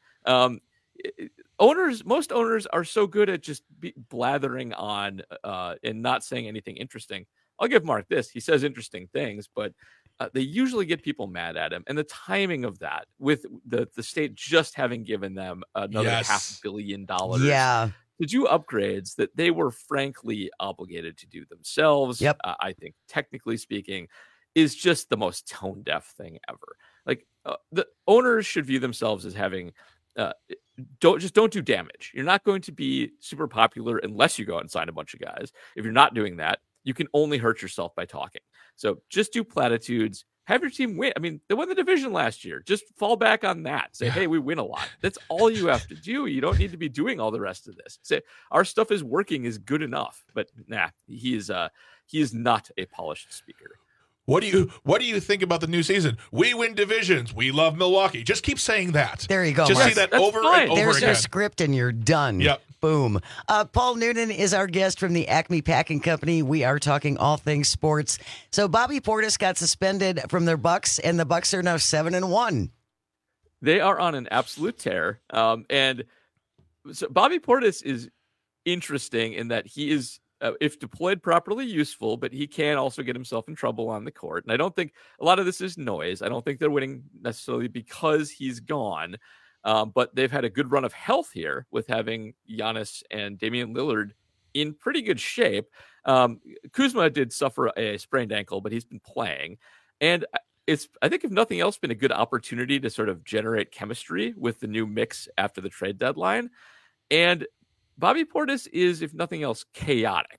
Most owners are so good at just blathering on and not saying anything interesting. I'll give Mark this. He says interesting things, but they usually get people mad at him. And the timing of that, with the state just having given them another $500 million to do upgrades that they were frankly obligated to do themselves, I think, technically speaking, is just the most tone-deaf thing ever. Like, the owners should view themselves as having... don't do damage. You're not going to be super popular unless you go out and sign a bunch of guys. If you're not doing that, you can only hurt yourself by talking. So just do platitudes. Have your team win. I mean, they won the division last year. Just fall back on that. Say, hey, we win a lot. That's all you have to do. You don't need to be doing all the rest of this. Say, our stuff is working is good enough. But he is not a polished speaker. What do you think about the new season? We win divisions. We love Milwaukee. Just keep saying that. There you go. Just say that over and over There's again. your script and you're done. Yep. Boom. Paul Noonan is our guest from the Acme Packing Company. We are talking all things sports. So Bobby Portis got suspended from their Bucks, and the Bucks are now 7-1. They are on an absolute tear. And so Bobby Portis is interesting in that he is, if deployed properly, useful, but he can also get himself in trouble on the court. And I don't think a lot of this is noise. I don't think they're winning necessarily because he's gone. But they've had a good run of health here with having Giannis and Damian Lillard in pretty good shape. Kuzma did suffer a sprained ankle, but he's been playing. And it's, I think, if nothing else, been a good opportunity to sort of generate chemistry with the new mix after the trade deadline. And Bobby Portis is, if nothing else, chaotic.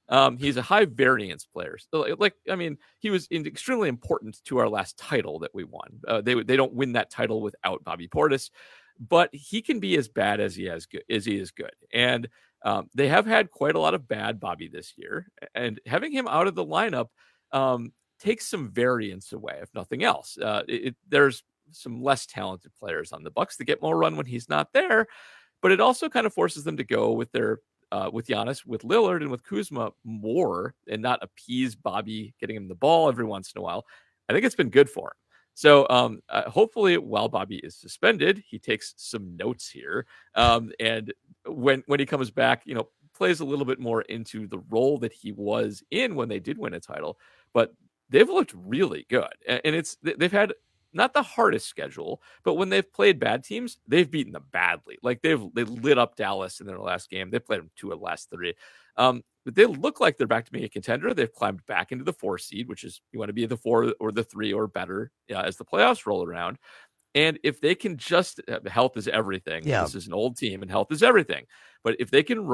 He's a high variance player. So, he was extremely important to our last title that we won. They don't win that title without Bobby Portis, but he can be as bad as he is good. And they have had quite a lot of bad Bobby this year, and having him out of the lineup takes some variance away, if nothing else. There's some less talented players on the Bucks that get more run when he's not there, but it also kind of forces them to go with their with Giannis, with Lillard, and with Kuzma more, and not appease Bobby getting him the ball every once in a while. I think it's been good for him. So hopefully, while Bobby is suspended, he takes some notes here, and when he comes back, plays a little bit more into the role that he was in when they did win a title. But they've looked really good, and they've had not the hardest schedule, but when they've played bad teams, they've beaten them badly. Like they lit up Dallas in their last game. They played them 2 of the last 3. But they look like they're back to being a contender. They've climbed back into the 4 seed, which is you want to be the 4 or the 3 or better as the playoffs roll around. And if they can just health is everything. Yeah. This is an old team, and health is everything. But if they can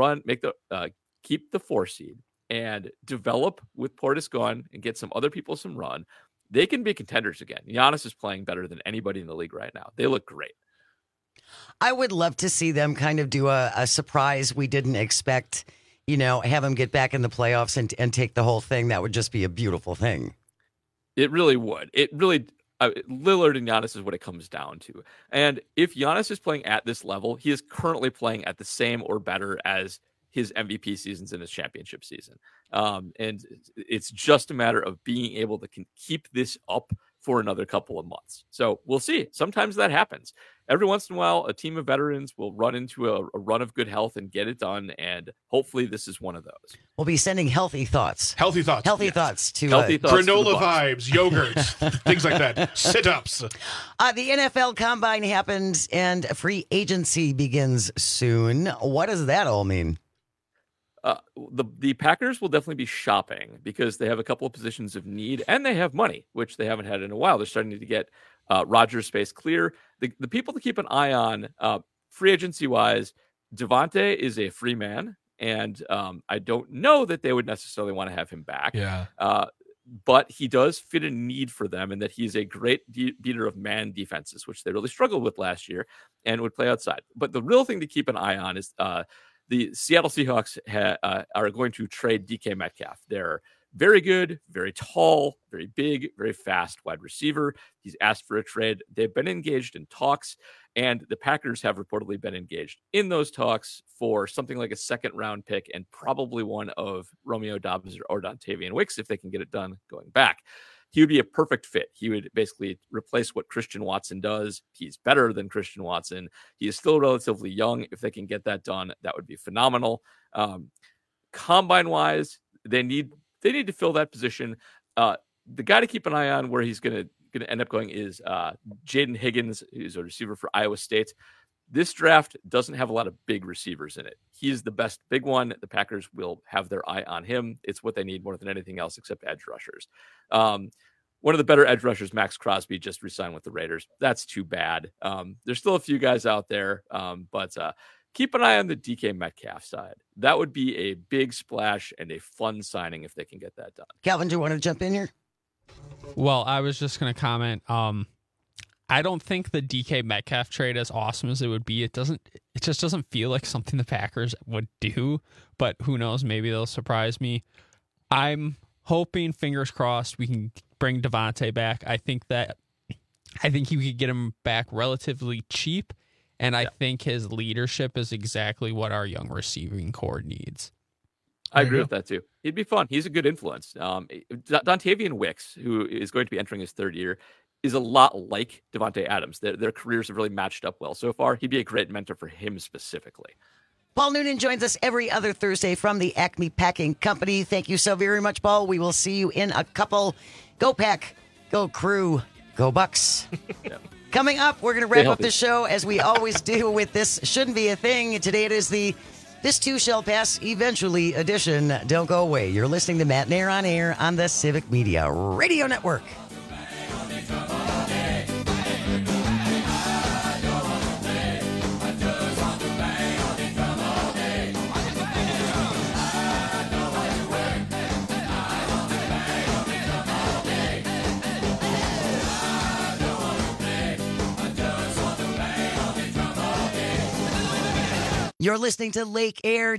keep the 4 seed and develop with Portis gone and get some other people some run, they can be contenders again. Giannis is playing better than anybody in the league right now. They look great. I would love to see them kind of do a surprise we didn't expect, have them get back in the playoffs and take the whole thing. That would just be a beautiful thing. It really would. It really, Lillard and Giannis is what it comes down to. And if Giannis is playing at this level, he is currently playing at the same or better as his MVP seasons and his championship season. And it's just a matter of being able to keep this up for another couple of months. So we'll see. Sometimes that happens. Every once in a while, a team of veterans will run into a run of good health and get it done. And hopefully this is one of those. We'll be sending healthy thoughts. Healthy thoughts. Healthy thoughts to granola vibes, yogurts, things like that. Sit-ups. The NFL Combine happens and free agency begins soon. What does that all mean? The Packers will definitely be shopping because they have a couple of positions of need and they have money, which they haven't had in a while. They're starting to get Rodgers space clear. The people to keep an eye on free agency wise, Devontae is a free man. And I don't know that they would necessarily want to have him back. Yeah. But he does fit a need for them in that he's a great beater of man defenses, which they really struggled with last year and would play outside. But the real thing to keep an eye on is the Seattle Seahawks are going to trade DK Metcalf. They're very good, very tall, very big, very fast wide receiver. He's asked for a trade. They've been engaged in talks, and the Packers have reportedly been engaged in those talks for something like a 2nd-round pick and probably one of Romeo Doubs or Dontavian Wicks if they can get it done going back. He would be a perfect fit. He would basically replace what Christian Watson does. He's better than Christian Watson. He is still relatively young. If they can get that done, that would be phenomenal. Combine-wise, they need to fill that position. The guy to keep an eye on where he's going to end up going is Jaden Higgins, who's a receiver for Iowa State. This draft doesn't have a lot of big receivers in it. He's the best big one. The Packers will have their eye on him. It's what they need more than anything else except edge rushers. One of the better edge rushers, Max Crosby, just re-signed with the Raiders. That's too bad. There's still a few guys out there, but keep an eye on the DK Metcalf side. That would be a big splash and a fun signing if they can get that done. Calvin, do you want to jump in here? Well, I was just going to comment. I don't think the DK Metcalf trade, as awesome as it would be, it just doesn't feel like something the Packers would do, but who knows, maybe they'll surprise me. I'm hoping, fingers crossed, we can bring Devontae back. I think you could get him back relatively cheap, and I think his leadership is exactly what our young receiving core needs. I agree with that too. He'd be fun. He's a good influence. Dontavian Wicks, who is going to be entering his 3rd year, is a lot like Devontae Adams. Their careers have really matched up well so far. He'd be a great mentor for him specifically. Paul Noonan joins us every other Thursday from the Acme Packing Company. Thank you so very much, Paul. We will see you in a couple. Go Pack, go Crew, go Bucks. Yeah. Coming up, we're going to wrap up the show as we always do with This Shouldn't Be a Thing. Today it is the This Too Shall Pass Eventually edition. Don't go away. You're listening to Matt Nair on Air on the Civic Media Radio Network. You're listening to Lake Air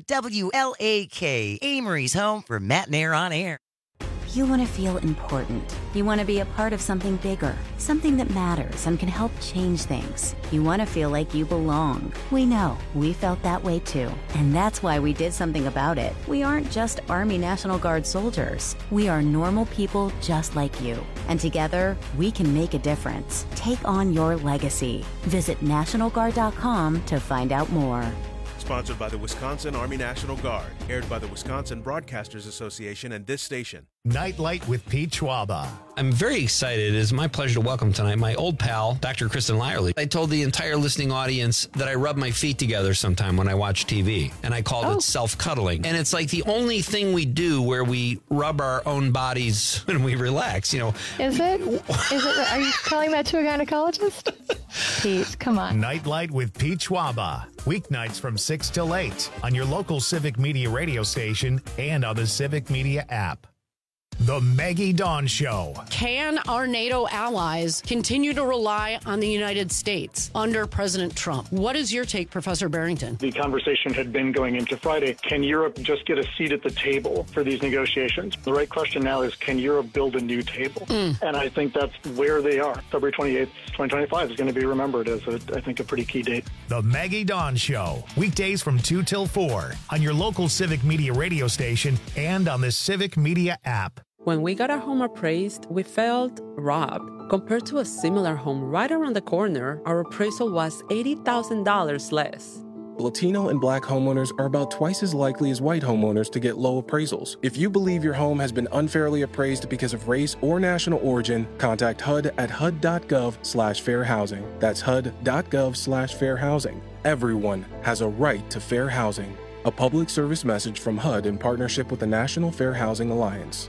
WLAK, Amory's home for Matt and Air on Air. You want to feel important. You want to be a part of something bigger, something that matters and can help change things. You want to feel like you belong. We know. We felt that way too. And that's why we did something about it. We aren't just Army National Guard soldiers. We are normal people just like you. And together, we can make a difference. Take on your legacy. Visit NationalGuard.com to find out more. Sponsored by the Wisconsin Army National Guard. Aired by the Wisconsin Broadcasters Association and this station. Nightlight with Pete Schwaba. I'm very excited. It is my pleasure to welcome tonight my old pal, Dr. Kristen Lyerly. I told the entire listening audience that I rub my feet together sometime when I watch TV, and I called it self-cuddling. And it's like the only thing we do where we rub our own bodies when we relax, you know. Is it? Are you telling that to a gynecologist? Pete, come on. Nightlight with Pete Schwaba. Weeknights from 6 till 8 on your local Civic Media radio station and on the Civic Media app. The Maggie Dawn Show. Can our NATO allies continue to rely on the United States under President Trump? What is your take, Professor Barrington? The conversation had been going into Friday. Can Europe just get a seat at the table for these negotiations? The right question now is, can Europe build a new table? And I think that's where they are. February 28th, 2025 is going to be remembered as, I think, a pretty key date. The Maggie Dawn Show. Weekdays from 2 till 4 on your local Civic Media radio station and on the Civic Media app. When we got our home appraised, we felt robbed. Compared to a similar home right around the corner, our appraisal was $80,000 less. Latino and Black homeowners are about twice as likely as white homeowners to get low appraisals. If you believe your home has been unfairly appraised because of race or national origin, contact HUD at HUD.gov/fair housing. That's HUD.gov/fair housing. Everyone has a right to fair housing. A public service message from HUD in partnership with the National Fair Housing Alliance.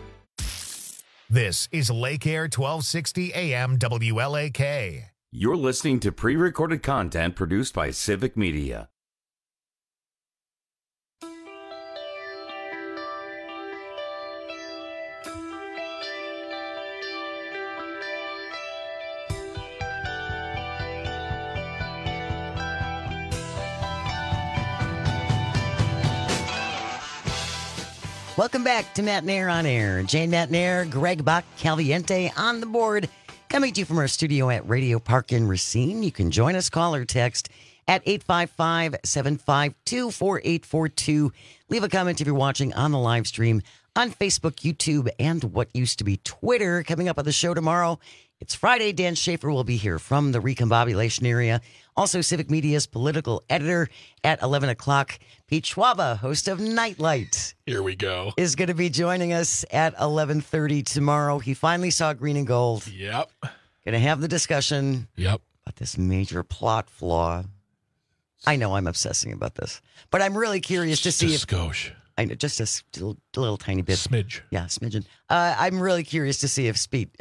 This is Lake Air 1260 AM WLAK. You're listening to pre-recorded content produced by Civic Media. Welcome back to Matt and Air on Air. Jane Matt and Air, Greg Bach, Caliente on the board. Coming to you from our studio at Radio Park in Racine. You can join us, call or text at 855-752-4842. Leave a comment if you're watching on the live stream on Facebook, YouTube, and what used to be Twitter. Coming up on the show tomorrow, it's Friday. Dan Schaefer will be here from the recombobulation area. Also, Civic Media's political editor at 11 o'clock. Pete Schwaba, host of Nightlight. Here we go. Is going to be joining us at 11:30 tomorrow. He finally saw Green and Gold. Yep. Going to have the discussion. Yep. About this major plot flaw. I know I'm obsessing about this, but I'm really curious to see if... I know, just a little tiny bit. Smidge. Yeah, smidgen. I'm really curious to see if Pete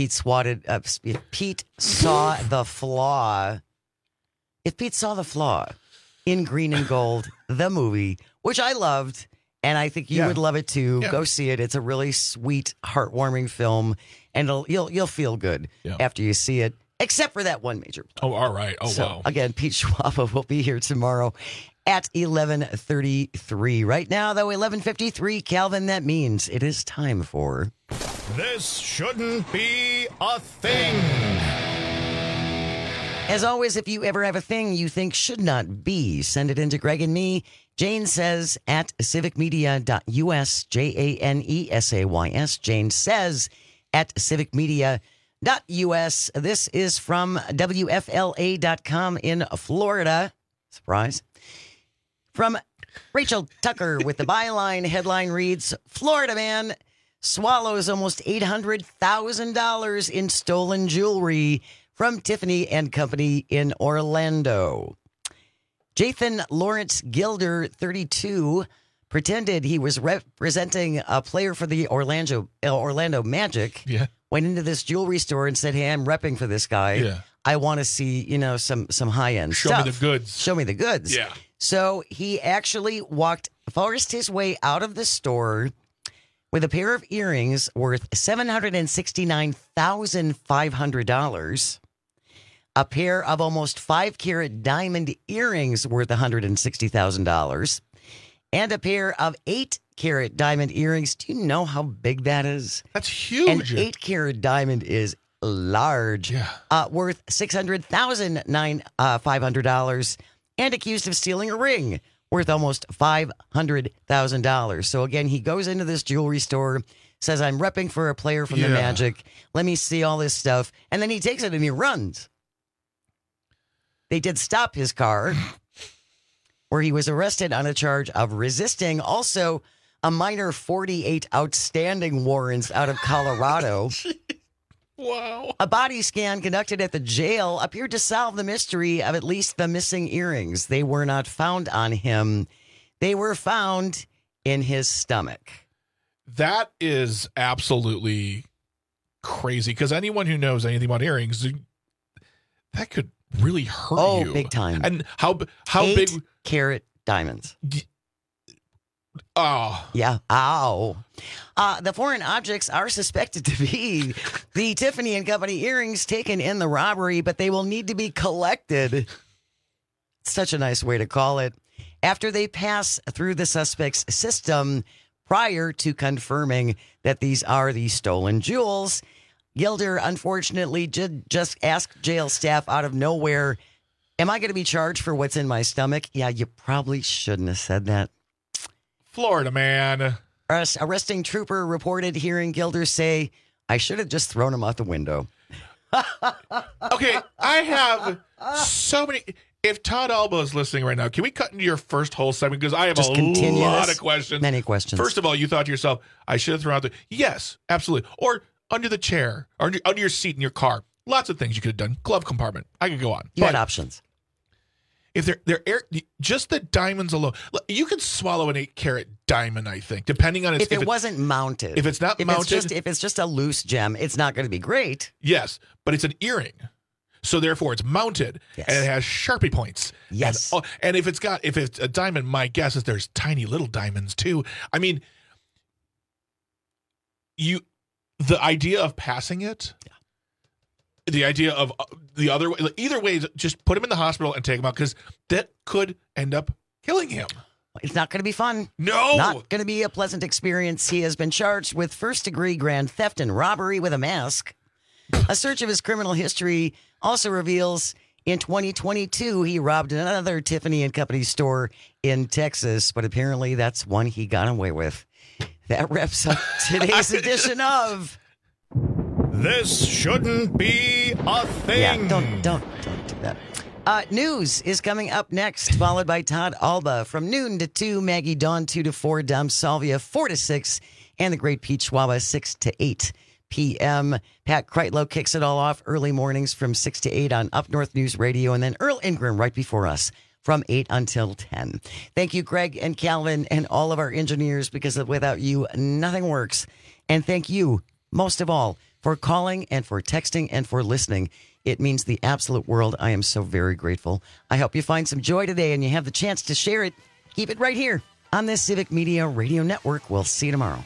saw the flaw. If Pete saw the flaw in Green and Gold, the movie, which I loved, and I think you would love it too. Yeah. Go see it. It's a really sweet, heartwarming film, and you'll feel good after you see it, except for that one major plot. Oh, all right. Oh, so, wow. Again, Pete Schwaba will be here tomorrow at 11:33. Right now, though, 11:53. Calvin, that means it is time for... This shouldn't be a thing. As always, if you ever have a thing you think should not be, send it in to Greg and me. Jane says at civicmedia.us, JANESAYS. Jane says at civicmedia.us. This is from WFLA.com in Florida. Surprise. From Rachel Tucker with the byline. Headline reads, Florida man swallows almost $800,000 in stolen jewelry from Tiffany and Company in Orlando. Jathan Lawrence Gilder, 32, pretended he was representing a player for the Orlando Magic. Yeah. Went into this jewelry store and said, hey, I'm repping for this guy. Yeah. I want to see, some high-end stuff. Show me the goods. Show me the goods. Yeah. So he actually forced his way out of the store with a pair of earrings worth $769,500. a pair of almost 5-carat diamond earrings worth $160,000, and a pair of 8-carat diamond earrings. Do you know how big that is? That's huge. An 8-carat diamond is large, worth $600,500, and accused of stealing a ring worth almost $500,000. So again, he goes into this jewelry store, says, I'm repping for a player from the Magic. Let me see all this stuff. And then he takes it and he runs. They did stop his car, where he was arrested on a charge of resisting. Also, a minor 48 outstanding warrants out of Colorado. Wow. A body scan conducted at the jail appeared to solve the mystery of at least the missing earrings. They were not found on him. They were found in his stomach. That is absolutely crazy, because anyone who knows anything about earrings, that could really hurt you. Oh, big time. And how big? 8-carat diamonds. Oh. Yeah. Ow. The foreign objects are suspected to be the Tiffany & Company earrings taken in the robbery, but they will need to be collected. Such a nice way to call it. After they pass through the suspect's system prior to confirming that these are the stolen jewels, Gilder unfortunately just asked jail staff out of nowhere, am I going to be charged for what's in my stomach? Yeah, you probably shouldn't have said that. Florida man. Arresting trooper reported hearing Gilder say, I should have just thrown him out the window. Okay, I have so many. If Todd Alba is listening right now, can we cut into your first whole segment? Because I have Just a continue lot this. of questions. Many questions. First of all, you thought to yourself, I should have thrown out the... Yes, absolutely. Or under the chair, or under your seat in your car. Lots of things you could have done. Glove compartment. I could go on. You had options. If they're just the diamonds alone, you could swallow an 8-carat diamond, I think, depending on its... If it wasn't mounted. If it's not mounted... If it's just a loose gem, it's not going to be great. Yes, but it's an earring. So therefore it's mounted, and it has Sharpie points. Yes. And if it's a diamond, my guess is there's tiny little diamonds too. I mean, the idea of passing it... The idea of the other way, either way, is just put him in the hospital and take him out, because that could end up killing him. It's not going to be fun. No. Not going to be a pleasant experience. He has been charged with first-degree grand theft and robbery with a mask. A search of his criminal history also reveals in 2022 he robbed another Tiffany & Company store in Texas, but apparently that's one he got away with. That wraps up today's edition of... This shouldn't be a thing. Yeah, don't do that. News is coming up next, followed by Todd Alba from noon to 2, Maggie Dawn 2 to 4, Dom Salvia 4 to 6, and the great Pete Schwaba 6 to 8 p.m. Pat Kreitlow kicks it all off early mornings from 6 to 8 on Up North News Radio, and then Earl Ingram right before us from 8 until 10. Thank you, Greg and Calvin, and all of our engineers, because without you, nothing works. And thank you, most of all, for calling and for texting and for listening. It means the absolute world. I am so very grateful. I hope you find some joy today and you have the chance to share it. Keep it right here on this Civic Media Radio Network. We'll see you tomorrow.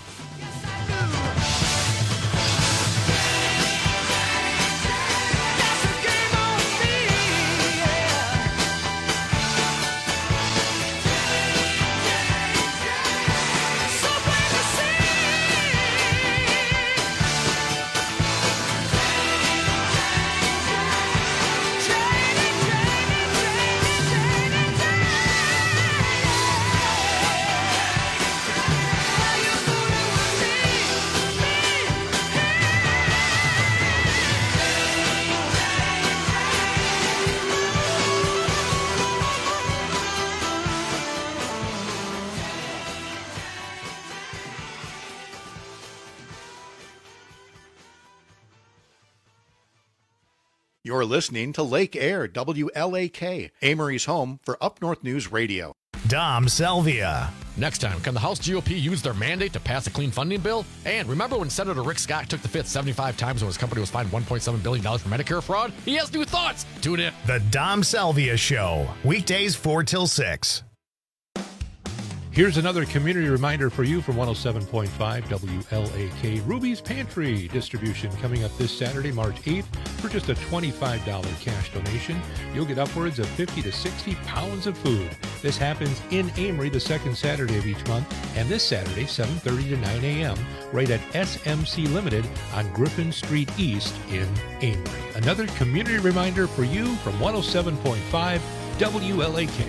You're listening to Lake Air, WLAK, Amory's home for Up North News Radio. Dom Salvia. Next time, can the House GOP use their mandate to pass a clean funding bill? And remember when Senator Rick Scott took the fifth 75 times when his company was fined $1.7 billion for Medicare fraud? He has new thoughts. Tune in. The Dom Salvia Show. Weekdays 4 till 6. Here's another community reminder for you from 107.5 WLAK. Ruby's Pantry distribution coming up this Saturday, March 8th. For just a $25 cash donation, you'll get upwards of 50 to 60 pounds of food. This happens in Amory the second Saturday of each month, and this Saturday, 7:30 to 9 a.m., right at SMC Limited on Griffin Street East in Amory. Another community reminder for you from 107.5 WLAK.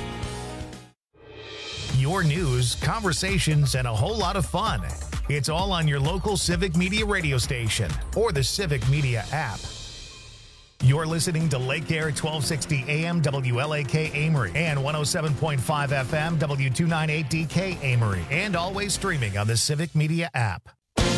Your news, conversations, and a whole lot of fun. It's all on your local Civic Media radio station or the Civic Media app. You're listening to Lake Air 1260 AM WLAK Amory and 107.5 FM W298DK Amory, and always streaming on the Civic Media app.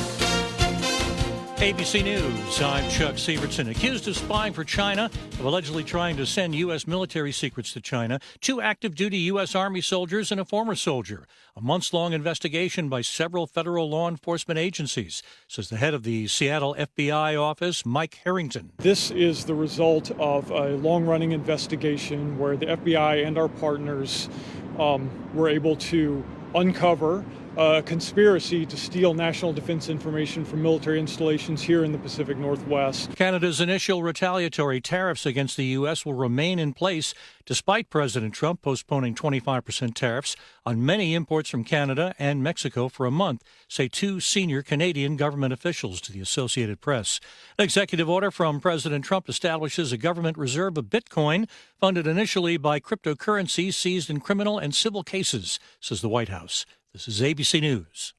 ABC News, I'm Chuck Severson. Accused of spying for China, of allegedly trying to send U.S. military secrets to China, 2 active-duty U.S. Army soldiers and a former soldier. A months-long investigation by several federal law enforcement agencies, says the head of the Seattle FBI office, Mike Harrington. This is the result of a long-running investigation where the FBI and our partners were able to uncover a conspiracy to steal national defense information from military installations here in the Pacific Northwest. Canada's initial retaliatory tariffs against the U.S. will remain in place despite President Trump postponing 25% tariffs on many imports from Canada and Mexico for a month, say 2 senior Canadian government officials to the Associated Press. An executive order from President Trump establishes a government reserve of Bitcoin funded initially by cryptocurrencies seized in criminal and civil cases, says the White House. This is ABC News.